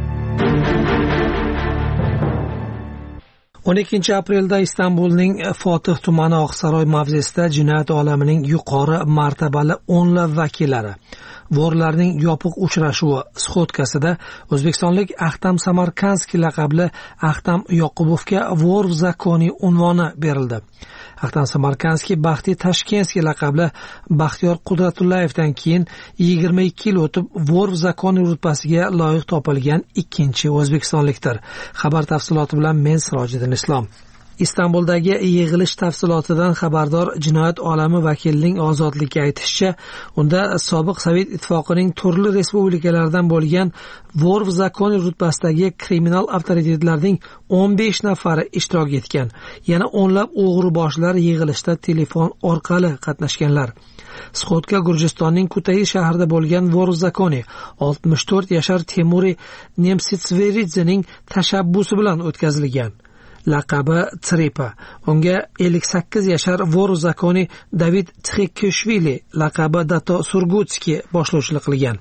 12 aprelda Istanbulning Fotih tumani Oqsaroy mavzesida jinoyat olamining yuqori martabali o'nlab vakillari vorlarning yopiq uchrashuvi sxotkasida o'zbekistonlik Ahtam Samarkanskiy laqabli Ahtam Yoqubovga vor v zakoni unvoni berildi. Ahtam Samarkanskiy Baxtiy Tashkenskiy laqabli Baxtiyor Qudratullayevdan keyin 22 yil o'tib vor v zakoni rutbasiga loyiq topilgan ikkinchi o'zbekistonlikdir. Xabar tafsiloti bilan men Sirojiddin Islom. Istanbuldagi yig'ilish tafsilotidan xabardor jinoyat olami vakilining Ozodlikka aytishicha, unda sobiq Sovet ittifoqining turli respublikalardan bo'lgan vor v zakoni rutbasidagi kriminal avtoritetlarning 15 nafari ishtirok etgan. Yana o'nlab o'g'riboshlar yig'ilishda telefon orqali qatnashganlar. Sxotka Gurjistonning Kutayi shahrida bo'lgan vor v zakoni 64 yashar Temuriy Nemsitsveridzening tashabbusi bilan o'tkazilgan. Laqabi Tripa. Unga 58 yashar vor v zakoni David Txekishvili laqabi Dato Surgutskiy boshlovchilik qilgan.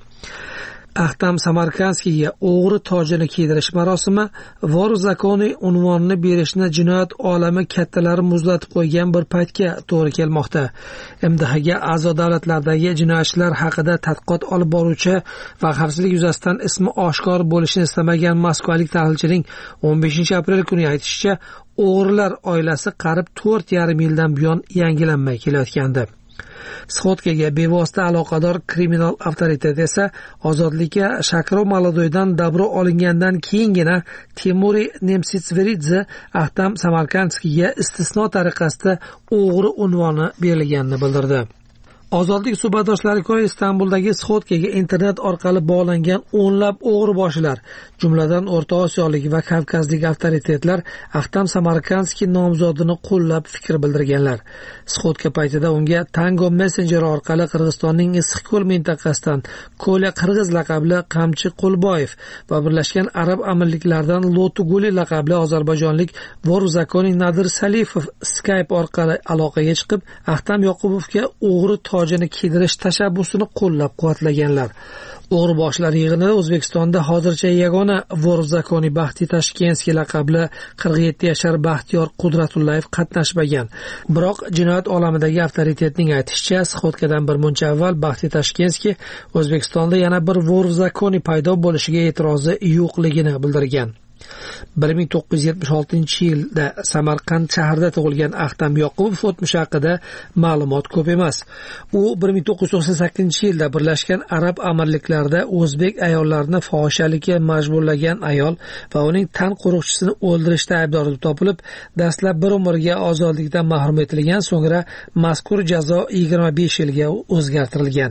Ahtam Samarkanskiyga o'g'ri tojini kiydirish marosimi vor v zakoni unvonini berishni jinoyat olami kattalari muzlatib qo'ygan bir paytga to'g'ri kelmoqda. MDHga a'zo davlatlardagi jinoyatchilar haqida tadqiqot olib boruvchi va xavfsizlik yuzasidan ismi oshkor bo'lishini istamagan moskvalik tahlilchining 15 aprel kuni aytishicha, o'g'rilar oilasi qarib 4,5 yildan buyon yangilanmay kelayotgandi. Sxotkaga bevosita aloqador kriminal avtoritet esa Ozodlikka Shakrov Malodoydan dabro olingandan keyingina Temuriy Nemsitsveridze Ahtam Samarkanskiyga istisno tariqasida o'g'ri unvoni berilganini bildirdi. Ozodlik suhbatdoshlari ko'ra Istanbuldagi Sxotkaga internet orqali bog'langan o'nlab o'g'riboshlar, jumladan O'rta Osiyolik va Kavkazlik avtoritetlar Ahtam Samarkanskiy nomzodini qo'llab fikr bildirganlar. Sxotka paytida unga Tango Messenger orqali Qirg'izistonning Issiqko'l mintaqasidan Ko'la Qirg'iz laqabli Qamchi Qo'lboyev va Birlashgan Arab Amirliklaridan Lotuguli laqabli ozarbayjonlik vor v zakoni Nadir Salifov Skype orqali aloqaga chiqib, Ahtam Yoqubovga o'g'ri tojini kiydirish tashabbusini qo'llab-quvvatlaganlar. O'g'riboshlar yig'inida O'zbekistonda hozircha yagona vor v zakoni Baxtiy Tashkenskiy laqabli 47 yashar Baxtiyor Qudratullayev qatnashmagan. Biroq jinoyat olamidagi avtoritetning aytishicha, Sxotkadan bir muncha avval Baxtiy Tashkenskiy O'zbekistonda yana bir vor v zakoni paydo bo'lishiga e'tirozi yo'qligini bildirgan. 1976-yilda Samarqand shahrida tug'ilgan Ahtam Yoqubov o'tmishi haqida ma'lumot ko'p emas. U 1998-yilda Birlashgan Arab Amirliklarida o'zbek ayollarini fohishalikka majburlagan ayol va uning tan qo'riqchisini o'ldirishda aybdor topilib, dastlab bir umrga ozodlikdan mahrum etilgan, so'ngra mazkur jazo 25 yilga o'zgartirilgan.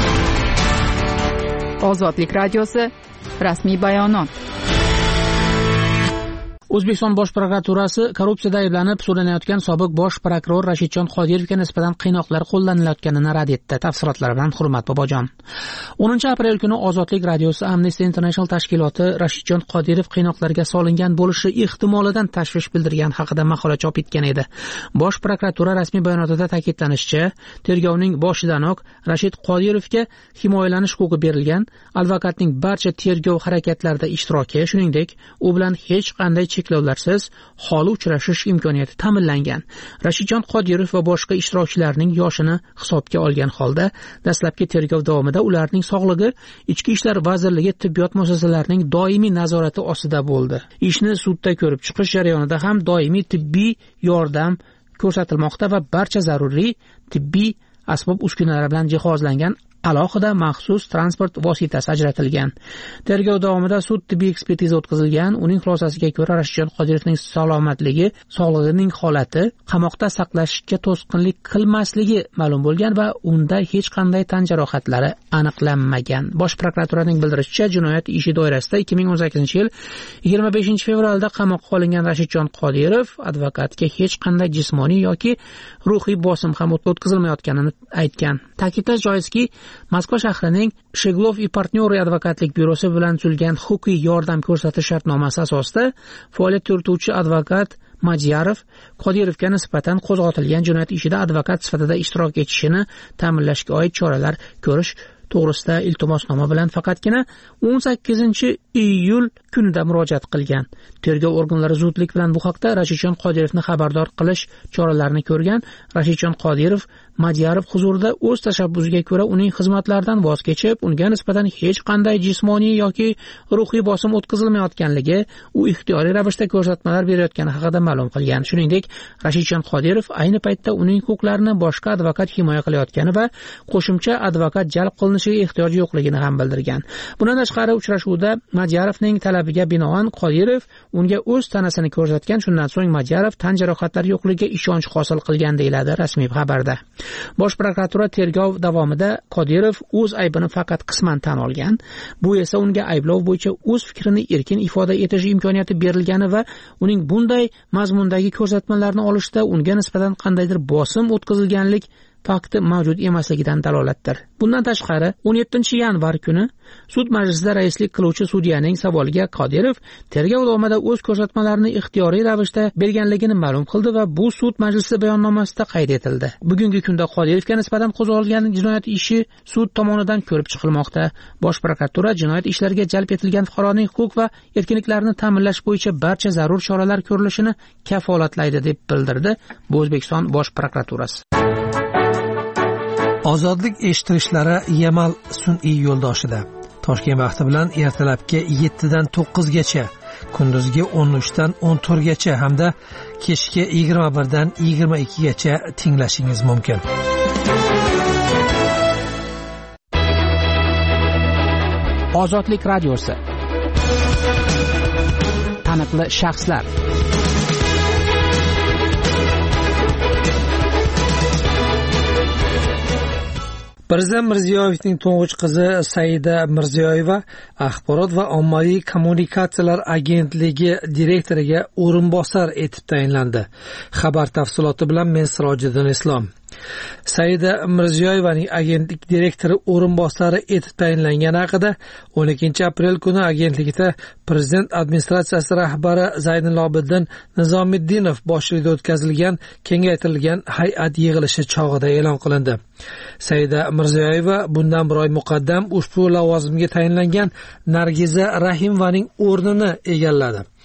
Ozodlik radiosi rasmiy bayonot. O'zbekiston Bosh prokuraturasi korrupsiyada ayblanib sudlanayotgan sobiq bosh prokuror Rashidjon Qodirovga nisbatan qiynoqlar qo'llanilayotganini rad etdi. Tafsilotlar bilan Hurmat Bobojon. 10-aprel kuni Ozodlik radiosi Amnesty International tashkiloti Rashidjon Qodirov qiynoqlarga solingan bo'lishi ehtimolidan tashvish bildirgan haqida maqola chop etgan edi. Bosh prokuratura rasmiy bayonotida ta'kidlanishicha, tergovning boshidanoq Rashid Qodirovga himoyalanish huquqi berilgan, advokatning barcha tergov harakatlarida ishtiroki, shuningdek, u bilan hech qanday cheklovlarsiz holi uchrashish imkoniyati ta'minlangan. Rashidjon Qodirov va boshqa ishtirokchilarning yoshini hisobga olgan holda dastlabki tergov davomida ularning sog'lig'i Ichki ishlar vazirligi tibbiyot muassasalarining doimiy nazorati ostida bo'ldi. Ishni sudda ko'rib chiqish jarayonida ham doimiy tibbiy yordam ko'rsatilmoqda va barcha zaruriy tibbiy asbob-uskunalar bilan jihozlangan alohida maxsus transport vositasi ajratilgan. Tergov davomida sud tibbiy ekspertiza o'tkazilgan. Uning xulosasiga ko'ra Rashidjon Qodirovning salomatligi, sog'lig'ining holati qamoqda saqlashga to'sqinlik qilmasligi ma'lum bo'lgan va unda hech qanday tan jarohatlari aniqlanmagan. Bosh prokuraturaning bildirishicha, jinoyat ishi doirasida 2018-yil 25 fevralda qamoqqa olingan Rashidjon Qodirov advokatga hech qanday jismoniy yoki ruhiy bosim ham o'tkazilmayotganini aytgan. Ta'kidlash joizki, Moskva shahrining Sheglov и партнёры advokatlik byurosi bilan tuzilgan huquqiy yordam ko'rsatish shartnomasi asosida faoliyat yurituvchi advokat Madyarov Qodirovga nisbatan qo'zg'atilgan jinoyat ishida advokat sifatida ishtirok etishini ta'minlashga oid choralar ko'rish to'g'risida iltimosnoma bilan faqatgina 18-iyul kunida murojaat qilgan. Tergov organlari zudlik bilan bu haqda Rashidjon Qodirovni xabardor qilish choralarini ko'rgan. Rashidjon Qodirov Madyarov huzurida o'z tashabbusiga ko'ra uning xizmatlaridan voz kechib, unga nisbatan hech qanday jismoniy yoki ruhiy bosim o'tkazilmayotganligi, u ixtiyoriy ravishda ko'rsatmalar berayotgani haqida ma'lum qilgan. Shuningdek, Rashidjon Qodirov ayni paytda uning huquqlarini boshqa advokat himoya qilayotgani va qo'shimcha advokat jalb qilinishiga ehtiyoj yo'qligini ham bildirgan. Bundan tashqari, uchrashuvda Madyarovning talabiga binoan Qodirov unga o'z tanasini ko'rsatgan. Shundan so'ng Madyarov tan jarohatlari yo'qligiga ishonch hosil qilgan deyiladi rasmiy xabarda. Bosh prokuratura tergov davomida Qodirov o'z aybini faqat qisman tan olgan. Bu esa unga ayblov bo'yicha o'z fikrini erkin ifoda etish imkoniyati berilgani va uning bunday mazmundagi ko'rsatmalarni olishda unga nisbatan qandaydir bosim o'tkazilganlik fakti mavjud emasligidan dalolatdir. Bundan tashqari, 17-yanvar kuni sud majlisida raislik qiluvchi sudyaning savoliga Qodirov tergov davomida o'z ko'rsatmalarini ixtiyoriy ravishda berganligini ma'lum qildi va bu sud majlisi bayonnomasida qayd etildi. Bugungi kunda Qodirovga nisbatan qo'zg'atilgan jinoyat ishi sud tomonidan ko'rib chiqilmoqda. Bosh prokuratura jinoyat ishlariga jalb etilgan fuqaroning huquq va erkinliklarini ta'minlash bo'yicha barcha zarur choralar ko'rilishini kafolatlaydi deb bildirdi O'zbekiston Bosh prokuraturasi. Ozodlik eshittirishlari Yamal sun'iy yo'ldoshida Toshkent vaqti bilan ertalabki 7 dan 9 gacha, kunduzgi 13 dan 14 gacha hamda kechki 21 dan 22 gacha tinglashingiz mumkin. Ozodlik radiosi. Taniqli shaxslar. Prezident Mirziyoyevning to'ng'ich qizi Saida Mirziyoyeva Axborot va ommaviy kommunikatsiyalar agentligi direktoriga o'rinbosar etib tayinlandi. Xabar tafsiloti bilan men Sirojiddin Islom. Saida Mirziyoyevaning agentlik direktori o'rinbosari etib tayinlangani haqida 12 aprel kuni agentlikda prezident administratsiyasi rahbari Zaynalobiddin Nizomiddinov boshchiligida o'tkazilgan kengaytirilgan hay'at yig'ilishi chog'ida e'lon qilindi. Saida Mirziyoyeva bundan bir oy muqaddam ushbu lavozimga tayinlangan Nargiza Rahimovaning o'rnini egalladi.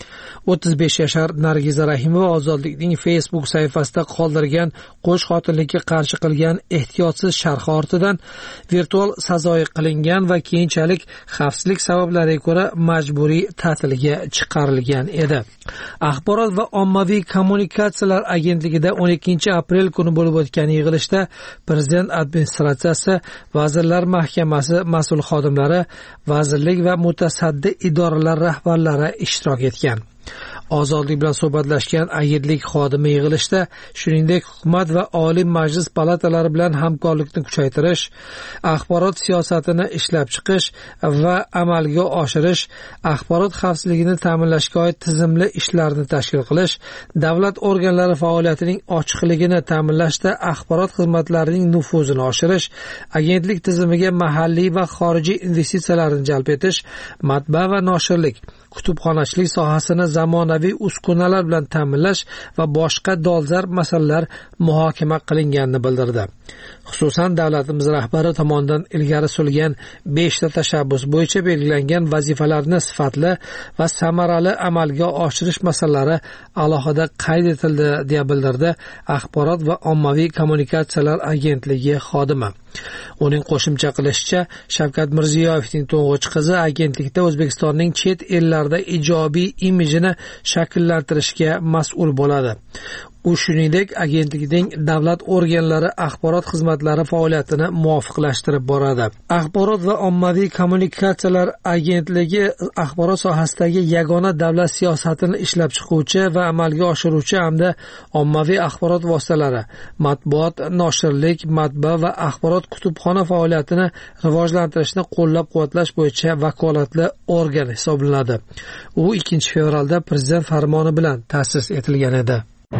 35 yashar Nargiza Rahimova Ozodlikning Facebook sahifasida qoldirgan qo'sh xotinlikka qarshi qilgan ehtiyotsiz sharhi ortidan virtual sazoyi qilingan va keyinchalik xavfsizlik sabablariga ko'ra majburiy ta'tilga chiqarilgan edi. Axborot va ommaviy kommunikatsiyalar agentligida 12 aprel kuni bo'lib o'tgan yig'ilishda Prezident administratsiyasi, Vazirlar Mahkamasi mas'ul xodimlari, vazirlik va mutasaddi idoralar rahbarlari ishtirok etgan. Ozodlik bilan suhbatlashgan agentlik xodimi yig'ilishda shuningdek hukumat va Oliy Majlis palatalari bilan hamkorlikni kuchaytirish, axborot siyosatini ishlab chiqish va amalga oshirish, axborot xavfsizligini ta'minlashga oid tizimli ishlarni tashkil qilish, davlat organlari faoliyatining ochiqligini ta'minlashda axborot xizmatlarining nufuzini oshirish, agentlik tizimiga mahalliy va xorijiy investitsiyalarni jalb etish, matbaa va noshirlik, kutubxonachilik sohasini zamonaviy uskunalar bilan ta'minlash va boshqa dolzarb masalalar muhokama qilinganini bildirdi. Xususan, davlatimiz rahbari tomonidan ilgari surilgan 5 ta tashabbus bo'yicha belgilangan vazifalarni sifatli va samarali amalga oshirish masalalari alohida qayd etildi, deya bildirdi Axborot va ommaviy kommunikatsiyalar agentligi xodimi. Uning qo'shimcha qilishicha, Shavkat Mirziyoyevning to'ng'ich qizi agentlikda O'zbekistonning chet ellarda ijobiy imijini shakllantirishga mas'ul bo'ladi. U shuningdek agentlikning davlat organlari axborot xizmatlari faoliyatini muvofiqlashtirib boradi. Axborot va ommaviy kommunikatsiyalar agentligi axborot sohasidagi yagona davlat siyosatini ishlab chiquvchi va amalga oshiruvchi hamda ommaviy axborot vositalari, matbuot, noshirlik, matbaa va axborot kutubxona faoliyatini rivojlantirishni qo'llab-quvvatlash bo'yicha vakolatli organ hisoblanadi. U 2 fevralda prezident farmoni bilan ta'sis etilgan edi.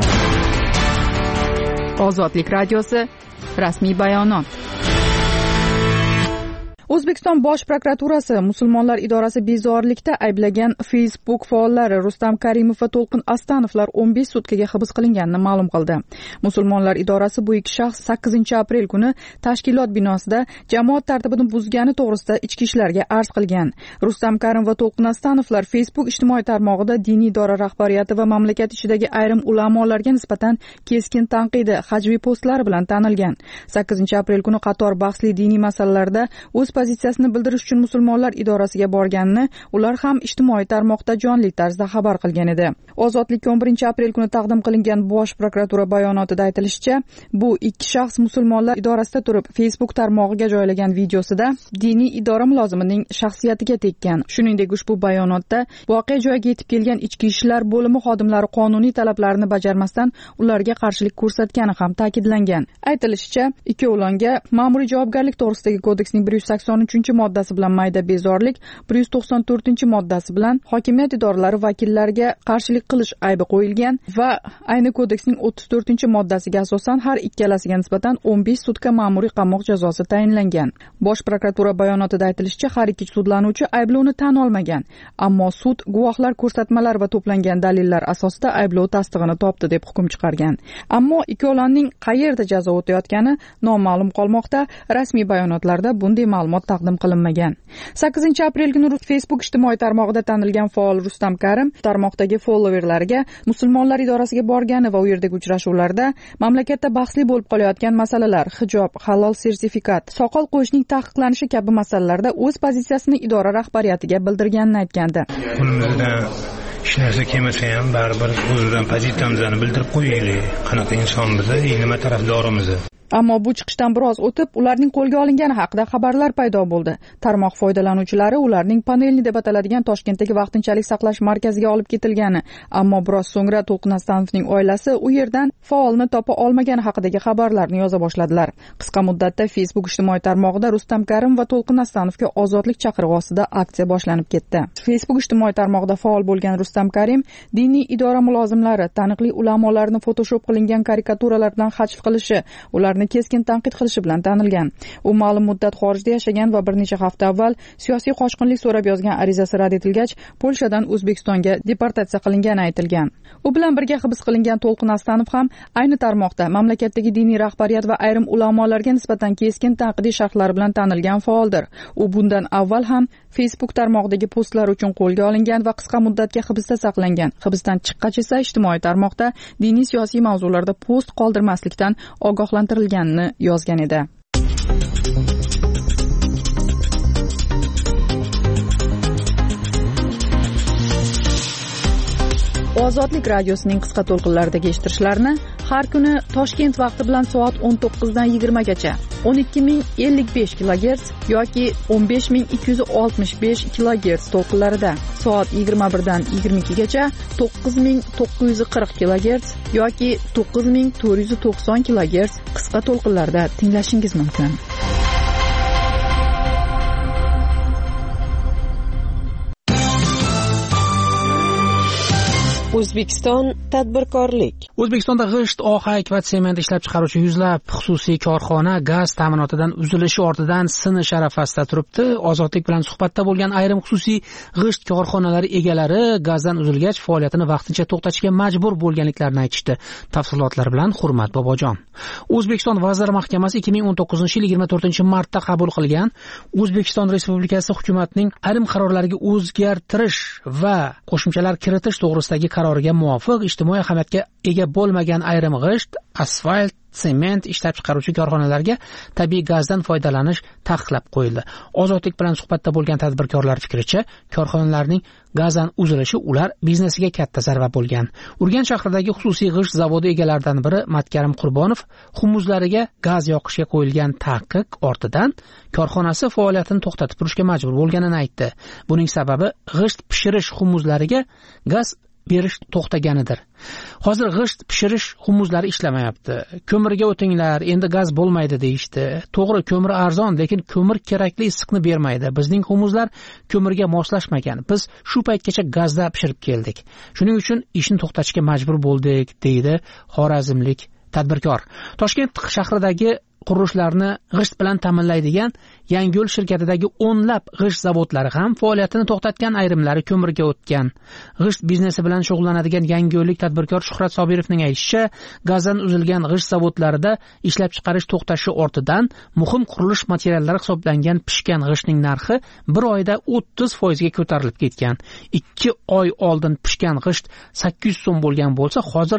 Ozodlik radiosi rasmiy bayonot. O'zbekiston Bosh prokuraturasi musulmonlar idorasi bezorilikda ayblagan Facebook faollari Rustam Karimov va To'lqin Astanovlar 15 sutkaga hibs qilinganini ma'lum qildi. Musulmonlar idorasi bu ikki shaxs 8 aprel kuni tashkilot binosida jamoat tartibini buzgani to'g'risida ichki ishlarga arz qilgan. Rustam Karimov va To'lqin Astanovlar Facebook ijtimoiy tarmog'ida diniy idora rahbariyati va mamlakat ichidagi ayrim ulamolarga nisbatan keskin tanqidi, hajviy postlar bilan tanilgan. 8 aprel kuni qator bahsli diniy masalalarda o'z pozitsiyasini bildirish uchun musulmonlar idorasiga borganini ular ham ijtimoiy tarmoqda jonli tarzda xabar qilgan edi. Ozodlik 11 aprel kuni taqdim qilingan Bosh prokuratura bayonotida aytilishicha, bu ikki shaxs musulmonlar idorasida turib Facebook tarmog'iga joylagan videosida diniy idora mulozimining shaxsiyatiga tekkan. Shuningdek, ushbu bayonotda voqea joyiga yetib kelgan ichki ishlar bo'limi xodimlari qonuniy talablarni bajarmasdan ularga qarshilik ko'rsatgani ham ta'kidlangan. Aytilishicha, ikkovlonga ma'muriy javobgarlik to'g'risidagi kodeksning 183-moddasi bilan mayda bezorlik, 194-moddasi bilan hokimiyat idoralari vakillariga qarshilik qilish aybi qo'yilgan va ayni kodeksning 34-moddasiga asosan har ikkalasiga nisbatan 15 sutka ma'muriy qamoq jazosi tayinlangan. Bosh prokuratura bayonotida aytilishicha, har ikki sudlanuvchi ayblovni tan olmagan, ammo sud guvohlar ko'rsatmalari va to'plangan dalillar asosida ayblov tasdig'ini topdi deb hukm chiqargan. Ammo ikkovlonning qayerda jazo o'tayotgani noma'lum qolmoqda. Rasmiy bayonotlarda bunday ma'lumot taqdim qilinmagan. 8 aprel kuni Facebook ijtimoiy tarmog'ida tanilgan faol Rustam Karim tarmoqdagi followerlariga musulmonlar idorasiga borgani va u yerdagi uchrashuvlarda mamlakatda bahsli bo'lib qolayotgan masalalar, hijob, halol sertifikat, soqol qo'yishning taqiqlanishi kabi masalalarda o'z pozitsiyasini idora rahbariyatiga bildirganini aytgandi. Hech narsa kelmasa ham baribir o'zidan pozitsiyamizni bildirib qo'yaylik. Qanaqa insonmiz, nima tarafdorimiz. Ammo bu chiqishdan biroz o'tib, ularning qo'lga olingani haqida xabarlar paydo bo'ldi. Tarmoq foydalanuvchilari ularning panelni deb ataladigan Toshkentdagi vaqtinchalik saqlash markaziga olib ketilgani, ammo biroz so'ngra To'lqin Astanovning oilasi u yerdan faolni topa olmagani haqidagi xabarlarni yoza boshladilar. Qisqa muddatda Facebook ijtimoiy tarmog'ida Rustam Karim va To'lqin Astanovga ozodlik chaqirig'i ostida aksiya boshlanib ketdi. Facebook ijtimoiy tarmog'ida faol bo'lgan Rustam Karim diniy idora mulozimlari, taniqli ulamolarni Photoshop qilingan karikaturalar bilan hajv qilishi, ularni keskin tanqid qilishi bilan tanilgan. U ma'lum muddat xorijda yashagan va bir necha hafta avval siyosiy qochqinlik so'rab yozgan arizasi rad etilgach, Polshadan O'zbekistonga deportatsiya qilingani aytilgan. U bilan birga hibs qilingan To'lqin Astanov ham ayni tarmoqda mamlakatdagi diniy rahbariyat va ayrim ulamolarga nisbatan keskin tanqidiy sharhlar bilan tanilgan faoldir. U bundan avval ham Facebook tarmog'idagi postlar uchun qo'lga olingan va qisqa muddatga hibsda saqlangan. Hibsdan chiqqach esa ijtimoiy tarmoqda diniy siyosiy mavzularda post qoldirmaslikdan ogohlantirilganini yozgan edi. Ozodlik radiosining qisqa to'lqinlaridagi eshittirishlarni har kuni Toshkent vaqti bilan soat 19 dan 20 gacha 12055 kHz yoki 15265 kHz to'lqinlarida, soat 21 dan 22 gacha 9940 kHz yoki 9490 kHz qisqa to'lqinlarda tinglashingiz mumkin. O'zbekiston tadbirkorlik. O'zbekistonda g'isht, ohak va sement ishlab chiqaruvchi yuzlab xususiy korxona gaz ta'minotidan uzilishi ortidan sinish arafasida turibdi. Ozodlik bilan suhbatda bo'lgan ayrim xususiy g'isht korxonalari egalari gazdan uzilgach faoliyatini vaqtincha to'xtatishga majbur bo'lganliklarini aytishdi. Tafsilotlar bilan Hurmat Bobojon. O'zbekiston Vazirlar Mahkamasi 2019-yil 24-martda qabul qilgan O'zbekiston Respublikasi hukumatining ayrim qarorlariga o'zgartirish va qo'shimchalar kiritish to'g'risidagi qaroriga muvofiq ijtimoiy ahamiyatga ega bo'lmagan ayrim g'isht, asfalt, sement ishlab chiqaruvchi korxonalarga tabiiy gazdan foydalanish taqiqlab qo'yildi. Ozodlik bilan suhbatda bo'lgan tadbirkorlar fikricha, korxonalarning gazdan uzilishi ular biznesiga katta zarba bo'lgan. Urganch shahridagi xususiy g'isht zavodi egalaridan biri Matkarim Qurbonov xumuzlariga gaz yoqishga qo'yilgan taqiq ortidan korxonasi faoliyatini to'xtatib turishga majbur bo'lganini aytdi. Buning sababi g'isht pishirish xumuzlariga gaz berish to'xtaganidir. Hozir g'isht pishirish xumuzlari ishlamayapti. Ko'mirga o'tinglar, endi gaz bo'lmaydi deyishdi. To'g'ri, ko'mir arzon, lekin ko'mir kerakli issiqni bermaydi. Bizning xumuzlar ko'mirga moslashmagan. Biz shu paytgacha gazda pishirib keldik. Shuning uchun ishni to'xtatishga majbur bo'ldik, deydi xorazmlik tadbirkor. Toshkent shahridagi qurilishlarni g'isht bilan ta'minlaydigan Yangiyo'l shirkatidagi o'nlab g'isht zavodlari ham faoliyatini to'xtatgan, ayrimlari ko'mirga o'tgan. G'isht biznesi bilan shug'ullanadigan yangiyo'llik tadbirkor Shuhrat Sobirovning aytishicha, gazdan uzilgan g'isht zavodlarida ishlab chiqarish to'xtashi ortidan muhim qurilish materiallari hisoblangan pishgan g'ishtning narxi bir oyda 30% ga ko'tarilib ketgan. 2 oy oldin pishgan g'isht 800 so'm bo'lgan bo'lsa, hozir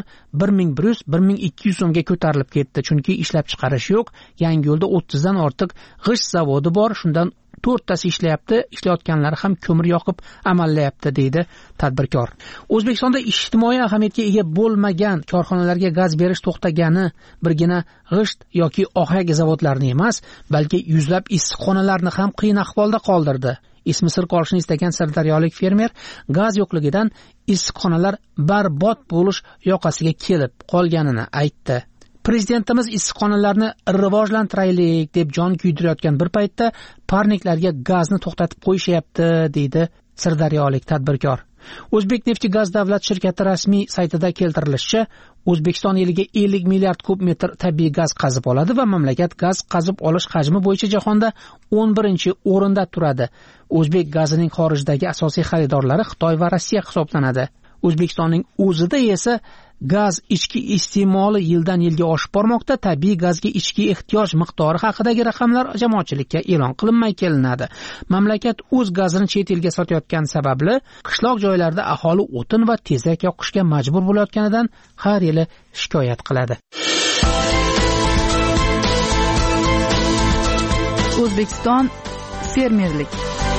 1100-1200 so'mga ko'tarilib ketdi, chunki ishlab chiqarish yo'q. Yangiyo'lda 30 dan ortiq g'isht zavodi bor, shundan 4 tasi ishlayapti, ishlayotganlari ham ko'mir yoqib amallayapti, deydi tadbirkor. O'zbekistonda ijtimoiy ahamiyatga ega bo'lmagan korxonalarga gaz berish to'xtagani birgina g'isht yoki ohak zavodlarini emas, balki yuzlab issiqxonalarni ham qiyin ahvolda qoldirdi. Ismi sir qolishini istagan sirdaryolik fermer gaz yo'qligidan issiqxonalar barbod bo'lish yoqasiga kelib qolganini aytdi. Prezidentimiz issiqxonalarni rivojlantiraylik deb jon kuydirayotgan bir paytda parniklarga gazni to'xtatib qo'yishyapti, deydi sirdaryolik tadbirkor. O'zbekneftgaz davlat shirkati rasmiy saytida keltirilishicha, O'zbekiston yiliga 50 milliard kub metr tabiiy gaz qazib oladi va mamlakat gaz qazib olish hajmi bo'yicha jahonda 11-o'rinda turadi. O'zbek gazining xorijdagi asosiy xaridorlari Xitoy va Rossiya hisoblanadi. O'zbekistonning o'zida esa gaz ichki iste'moli yildan yilga oshib bormoqda. Tabiiy gazga ichki ehtiyoj miqdori haqidagi raqamlar jamoatchilikka e'lon qilinmay kelinadi. Mamlakat o'z gazini chet elga sotayotgan sababli qishloq joylarda aholi o'tin va tezak yoqishga majbur bo'layotganidan har yili shikoyat qiladi. O'zbekiston fermerlik.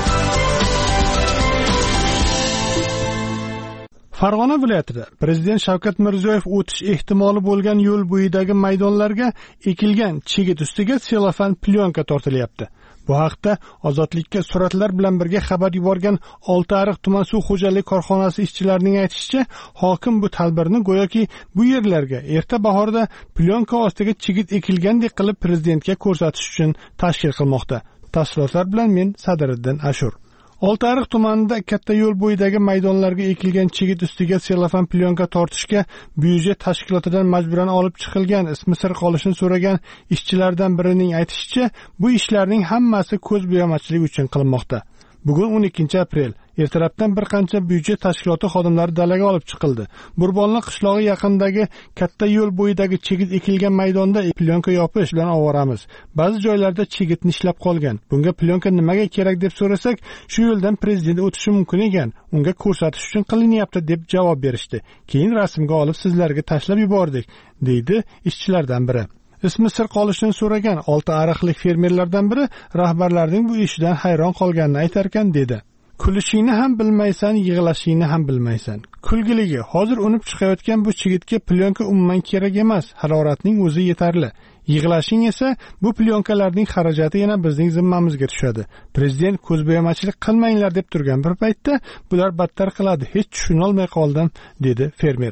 Farg'ona viloyatida Prezident Shavkat Mirziyoyev o'tish ehtimoli bo'lgan yo'l bo'yidagi maydonlarga ekilgan chigit ustiga selofan plyonka tortilyapti. Bu haqda Ozodlikka suratlar bilan birga xabar yuborgan Oltiariq tuman suv xo'jalik korxonasi ishchilarining aytishicha, hokim bu tadbirni go'yoki bu yerlarga erta bahorda plyonka ostiga chigit ekilgandek qilib prezidentga ko'rsatish uchun tashkil qilmoqda. Tafsilotlar bilan men Sadiriddin Ashur. Oltiariq tumanida katta yo'l bo'yidagi maydonlarga ekilgan chigit ustiga selofan plyonka tortishga byudjet tashkilotidan majburan olib chiqilgan ismi sir qolishini so'ragan ishchilardan birining aytishicha, bu ishlarning hammasi ko'z bo'yamachilik uchun qilinmoqda. Bugun 12 aprel. Ertalabdan bir qancha byudjet tashkiloti xodimlari dalaga olib chiqildi. Burbonli qishlog'i yaqinidagi katta yo'l bo'yidagi chigit ekilgan maydonda plyonka yopish bilan ovoramiz. Ba'zi joylarda chigitni ishlab qolgan. Bunga plyonka nimaga kerak deb so'rasak, shu yo'ldan prezident o'tishi mumkin ekan, unga ko'rsatish uchun qilinyapti deb javob berishdi. Keyin rasmga olib sizlarga tashlab yubordik, deydi ishchilardan biri. Ismi sir qolishini so'ragan 6 ariqlik fermerlardan biri rahbarlarning bu ishidan hayron qolganini aytarkan dedi. Kulishingni ham bilmaysan, yig'lashingni ham bilmaysan. Kulgiligi, hozir unib chiqayotgan bu chigitga plyonka umuman kerak emas, haroratning o'zi yetarli. Yig'lashing esa bu plyonkalarning xarajati yana bizning zimmamizga tushadi. Prezident ko'zbo'yamachilik qilmanglar deb turgan bir paytda bular battar qiladi, hech tushuna olmay qoldim, dedi fermer.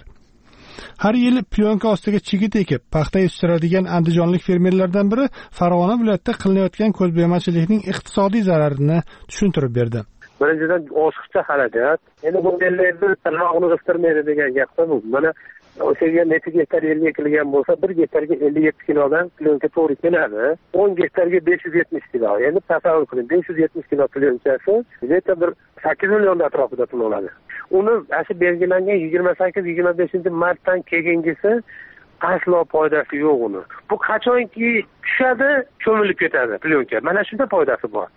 Har yili plyonka ostiga chigit ekib, paxta yetishtiradigan andijonlik fermerlardan biri Farg'ona viloyatida qilinayotgan ko'zbo'yamachilikning iqtisodiy zararini tushuntirib berdi. Birinchidan oshiqcha harakat. Endi bu yerlarda tirnoqni o'stirmaydi degan gapda bu. Mana o'sha yerga necha gektar yerga ekilgan bo'lsa, 1 gektarga 57 kilodan plyonka to'g'ri keladi. 10 gektarga 570 kilo. Endi tasavvur qiling, 570 kilo plyonkasi где-то bir 8 million atrofida pul oladi. Uni asli belgilangan 28-25-martdan keyingisi aslo foydasi yo'q uni. Bu qachonki tushadi, cho'milib ketadi plyonka. Mana shunda foydasi bor.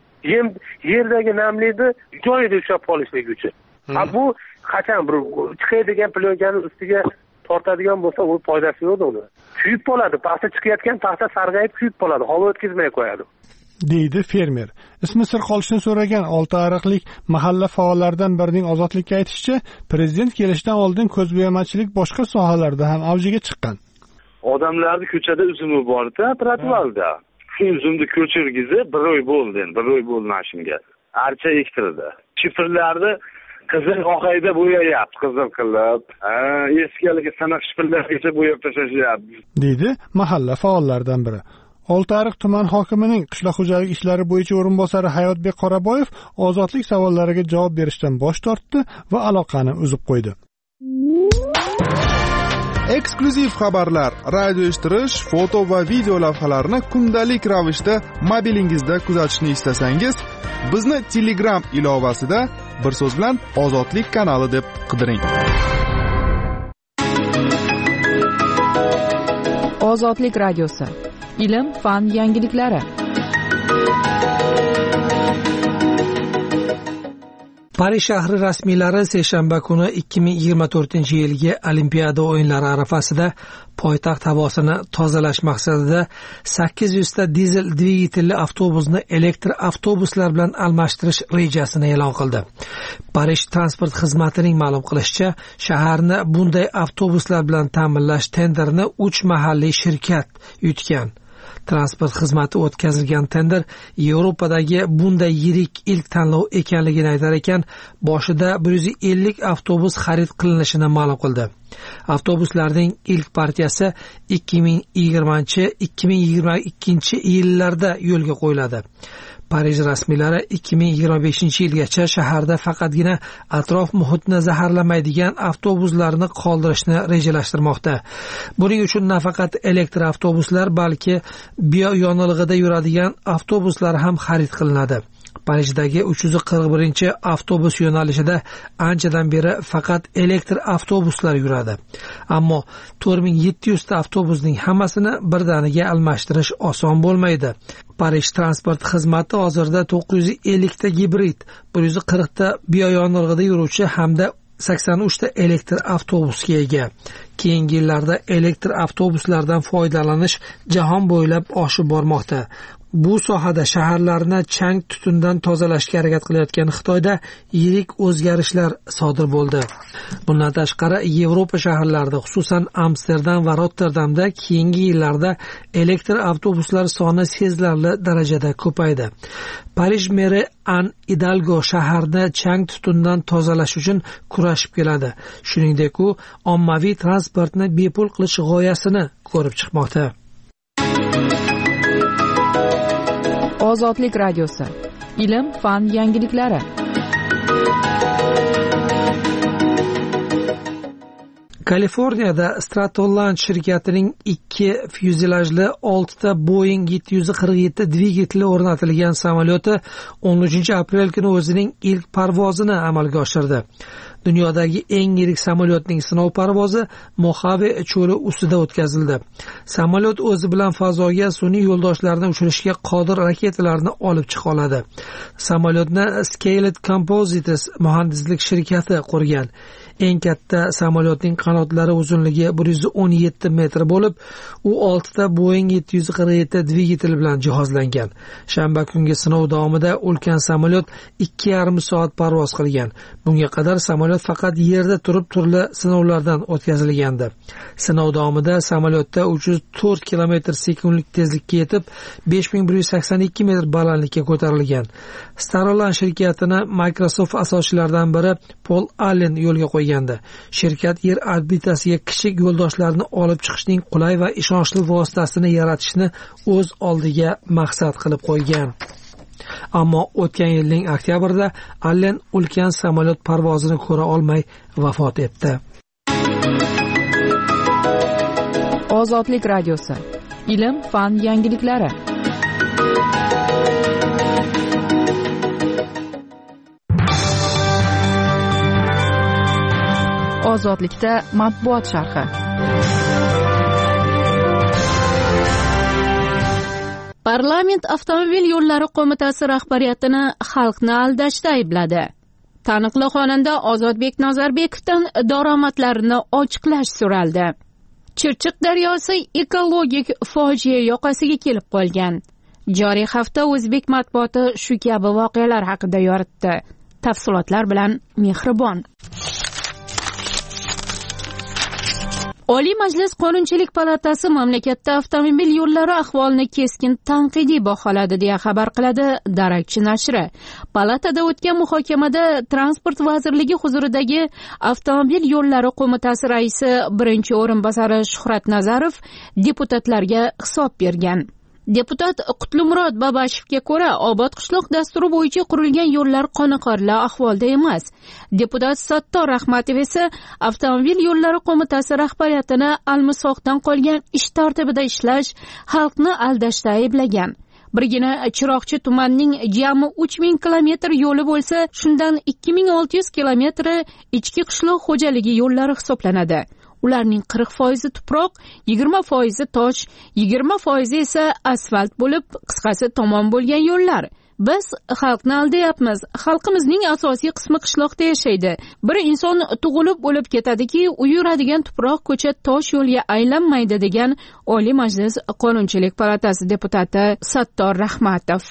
Yerdagi namlikni joyida ushlab qolishligi uchun. Bu qachon bir chiqadigan plyonkani ustiga tortadigan bo'lsa, u foydasi yo'q uni. Kuyib qoladi, paxta chiqayotgan paxta sarg'ayib kuyib qoladi, havo o'tkazmay qo'yadi, deydi fermer. Ismi sir qolishini so'ragan 6 ariqlik mahalla faollaridan birining Ozodlikka aytishicha, prezident kelishidan oldin ko'zbo'yamachilik boshqa sohalarda ham avjiga chiqqan. Odamlarni ko'chada uzumi bor-da, trotuarda. Uzumni ko'chirgizi 1 oy bo'ldi, 1 oy bo'ldi mashinaga. Archa ektirdi. Chipirlarni qizil oqayda bo'yayapti, qizil qilib. Eskilarga sanaq chipirlargacha bo'yab tashlashyapti, deydi mahalla faollaridan biri. Oltiariq tuman hokimining qishloq xo'jaligi ishlari bo'yicha o'rinbosari Hayotbek Qoraboyev ozodlik savollariga javob berishdan bosh tortdi va aloqani uzib qo'ydi. Eksklyuziv xabarlar, radio eshittirish, foto va video lavhalarni kundalik ravishda mobilingizda kuzatishni istasangiz, bizni Telegram ilovasida bir so'z bilan Ozodlik kanali deb qidiring. Ozodlik radiosi. Ilm, fan yangiliklari. Parij shahri rasmiylari seshanba kuni 2024-yilgi Olimpiada o'yinlari arafasida poytaxt havosini tozalash maqsadida 800 ta dizel dvigatelli avtobusni elektr avtobuslar bilan almashtirish rejasini e'lon qildi. Parij transport xizmatining ma'lum qilishicha, shaharni bunday avtobuslar bilan ta'minlash tenderini 3 mahalliy shirkat yutgan. Transport xizmati o'tkazilgan tender Yevropadagi bunday yirik ilk tanlov ekanligini aytar ekan, boshida 150 avtobus xarid qilinishini ma'lum qildi. Avtobuslarning ilk partiyasi 2020-2022-yillarda yo'lga qo'yiladi. Parij rasmiylari 2025-yilgacha shaharda faqatgina atrof muhitni zaharlamaydigan avtobuslarni qoldirishni rejalashtirmoqda. Buning uchun nafaqat elektr avtobuslar, balki bioyonilg'ida yuradigan avtobuslar ham xarid qilinadi. Parijdagi 341-avtobus yo'nalishida anchadan beri faqat elektr avtobuslar yuradi. Ammo 4700 ta avtobusning hammasini birdaniga almashtirish oson bo'lmaydi. Parij transport xizmati hozirda 950 ta gibrid, 140 ta bioyonilg'ida yuruvchi hamda 83 ta elektr avtobusga ega. Keyingi yillarda elektr avtobuslardan foydalanish jahon bo'ylab oshib bormoqda. Bu sohada shaharlarni chang tutundan tozalashga harakat qilayotgan Xitoyda yirik o'zgarishlar sodir bo'ldi. Bundan tashqari Yevropa shaharlarida, xususan Amsterdam va Rotterdamda keyingi yillarda elektr avtobuslar soni sezilarli darajada ko'paydi. Parij meri Anne Hidalgo shaharni chang tutundan tozalash uchun kurashib keladi. Shuningdek, u ommaviy transportni bepul qilish g'oyasini ko'rib chiqmoqda. Ozodlik radiosi. Ilm, fan yangiliklari. Kaliforniyada Stratolaunch shirkatining 2 fyuzelajli 6 Boeing 747 dvigateli o'rnatilgan samolyoti 13 aprel kuni o'zining ilk parvozini amalga oshirdi. Dunyodagi eng yirik samolyotning sinov parvozi Mojave cho'li ustida o'tkazildi. Samolyot o'zi bilan fazoga sun'iy yo'ldoshlarni uchirishga qodir raketalarni olib chiqa oladi. Samolyotni Scaled Composites muhandislik shirkati qurgan. Eng katta samolyotning qanotlari uzunligi 117 metr bo'lib, u 6 ta Boeing 747 dvigatel bilan jihozlangan. Shanba kungi sinov davomida ulkan samolyot 2,5 soat parvoz qilgan. Bunga qadar samolyot faqat yerda turib turli sinovlardan o'tkazilgandi. Sinov davomida samolyotda 304 km/sekundlik tezlikka yetib, 5182 metr balandlikka ko'tarilgan. Starolin shirkatini Microsoft asoschilaridan biri Paul Allen yo'lga qo'ygan. Shirkat yer orbitasiga kichik yo'ldoshlarni olib chiqishning qulay va ishonchli vositasini yaratishni o'z oldiga maqsad qilib qo'ygan. Ammo o'tgan yilning oktyabrida Allen ulkan samolyot parvozini ko'ra olmay vafot etdi. Ozodlik radiosi. Ilm, fan yangiliklari. Ozodlikda matbuot sharhi. Parlament avtomobil yo'llari qo'mitasi rahbariyatini xalqni aldashda aybladi. Taniqli xonanda Ozodbek Nazarbekovdan daromadlarini ochiqlash so'raldi. Chirchiq daryosi ekologik fojia yoqasiga kelib qolgan. Joriy hafta o'zbek matbuoti shu kabi voqealar haqida yoritdi. Tafsilotlar bilan Mehribon. Oliy Majlis Qonunchilik palatasi mamlakatda avtomobil yo'llari ahvolini keskin tanqidiy baholadi deya xabar qiladi Darakchi nashri. Palatada o'tgan muhokamada Transport vazirligi huzuridagi Avtomobil yo'llari qo'mitasi raisi birinchi o'rinbosari Shuhrat Nazarov deputatlarga hisob bergan. Deputat Qutlumurod Babashevga ko'ra, Obod qishloq dasturi bo'yicha qurilgan yo'llar qoniqarli ahvolda emas. Deputat Sattor Rahmatov esa Avtomobil yo'llari qo'mitasi rahbariyatini almisoqdan qolgan ish tartibida ishlash, xalqni aldashda ayblagan. Birgina Chiroqchi tumanining jami 3000 kilometr yo'li bo'lsa, shundan 2600 kilometri ichki qishloq xo'jaligi yo'llari hisoblanadi. Ularning 40% tuproq, 20% tosh, 20% esa asfalt bo'lib, qisqasi tomon bo'lgan yo'llar. Biz xalqni aldayapmiz. Xalqimizning asosiy qismi qishloqda yashaydi. Bir inson tug'ilib o'lib ketadiki, u yuradigan tuproq ko'cha tosh yo'lga aylanmaydi degan Oliy Majlis Qonunchilik palatasi deputati Sattor Rahmatov.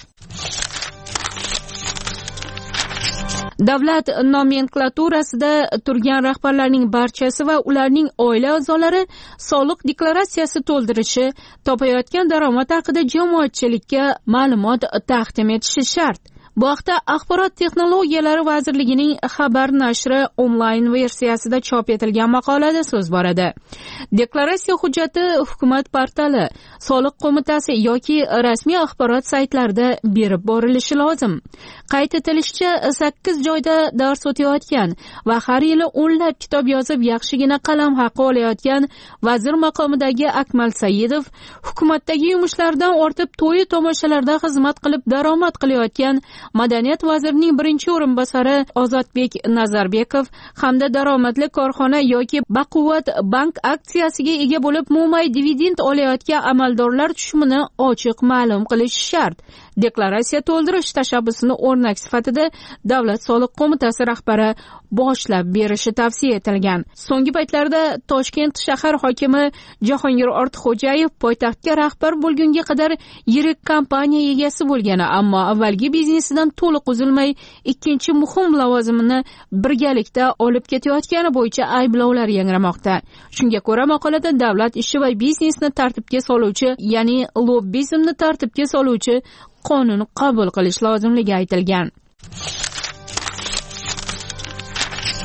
Davlat nomenklaturasida turgan rahbarlarning barchasi va ularning oila a'zolari soliq deklaratsiyasi to'ldirishi, topayotgan daromad haqida jamoatchilikka ma'lumot taqdim etishi shart. Bu haqda Axborot texnologiyalari vazirligining Xabar nashri onlayn versiyasida chop etilgan maqolada so'z boradi. Deklaratsiya hujjati hukumat portali, soliq qo'mitasi yoki rasmiy axborot saytlarida berib borilishi lozim. Qayd etilishicha, 8 joyda dars o'tayotgan va har yili o'nlab kitob yozib yaxshigina qalam haqi olayotgan vazir maqomidagi Akmal Saidov hukumatdagi yumushlardan ortib to'yi tomoshalarda xizmat qilib daromad qilayotgan Madaniyat vazirining birinchi o'rinbosari Ozodbek Nazarbekov hamda daromadli korxona yoki baquvvat bank aksiyasiga ega bo'lib mo'may dividend olayotgan amaldorlar tushumini ochiq ma'lum qilish shart. Deklaratsiya to'ldirish tashabbusini o'rnak sifatida Davlat soliq qo'mitasi rahbari boshlab berishi tavsiya etilgan. So'nggi paytlarda Toshkent shahar hokimi Jahongir Ortiqxo'jayev poytaxtga rahbar bo'lgunga qadar yirik kompaniya egasi bo'lgani, ammo avvalgi biznesidan to'liq uzilmay ikkinchi muhim lavozimini birgalikda olib ketayotgani bo'yicha ayblovlar yangramoqda. Shunga ko'ra, maqolada davlat ishi va biznesni tartibga soluvchi, ya'ni lobbizmni tartibga soluvchi qonun qabul qilish lozimligi aytilgan.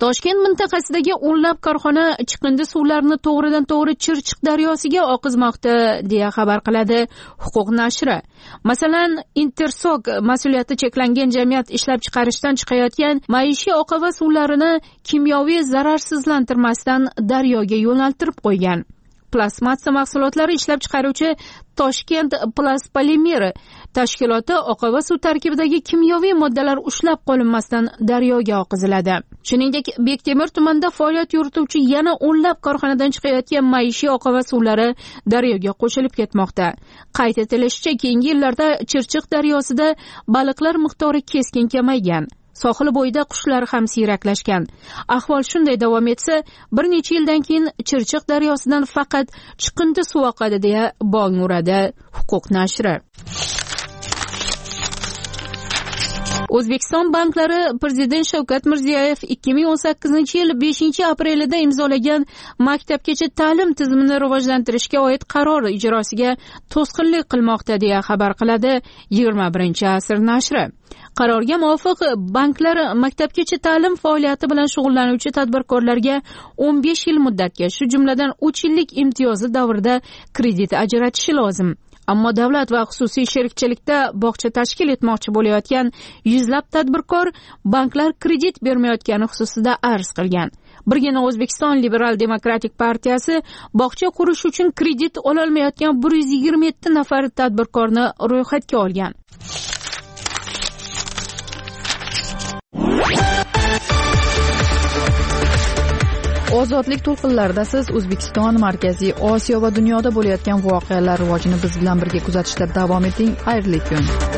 Toshkent mintaqasidagi o'nlab korxona chiqindi suvlarini to'g'ridan to'g'ri Chirchiq daryosiga oqizmoqda deya xabar qiladi Huquq nashri. Masalan, Intersog mas'uliyati cheklangan jamiyat ishlab chiqarishdan chiqayotgan maishiy oqova suvlarini kimyoviy zararsizlantirmasdan daryoga yo'naltirib qo'ygan. Plastmassa mahsulotlari ishlab chiqaruvchi Toshkent Plastpolimeri tashkiloti oqova suv tarkibidagi kimyoviy moddalar ushlab qolinmasdan daryoga oqiziladi. Shuningdek, Bektemir tumanida faoliyat yurituvchi yana o'nlab korxonadan chiqayotgan maishiy oqova suvlari daryoga qo'shilib ketmoqda. Qayd etilishicha, keyingi yillarda Chirchiq daryosida baliqlar miqdori keskin kamaygan. Sohil bo'yida qushlar ham siyraklashgan. Ahvol shunday davom etsa, bir necha yildan keyin Chirchiq daryosidan faqat chiqindi suv oqadi deya bong uradi Huquq nashri. O'zbekiston banklari Prezident Shavkat Mirziyoyev 2018-yil 5-aprelida imzolagan maktabgacha ta'lim tizimini rivojlantirishga oid qaror ijrosiga to'sqinlik qilmoqda deya xabar qiladi 21-asr nashri. Qarorga muvofiq banklar maktabgacha ta'lim faoliyati bilan shug'ullanuvchi tadbirkorlarga 15 yil muddatga, shu jumladan 3 yillik imtiyozli davrda kredit ajratishi lozim. Ammo davlat va xususiy sherikchilikda bog'cha tashkil etmoqchi bo'layotgan yuzlab tadbirkor banklar kredit bermayotgani xususida arz qilgan. Birgina O'zbekiston Liberal Demokratik partiyasi bog'cha qurish uchun kredit ololmayotgan 127 nafar tadbirkorni ro'yxatga olgan. Ozodlik to'lqinlarida siz O'zbekiston, Markaziy Osiyo va dunyoda bo'layotgan voqealar rivojini biz bilan birga kuzatishda davom eting. Xayrli kun.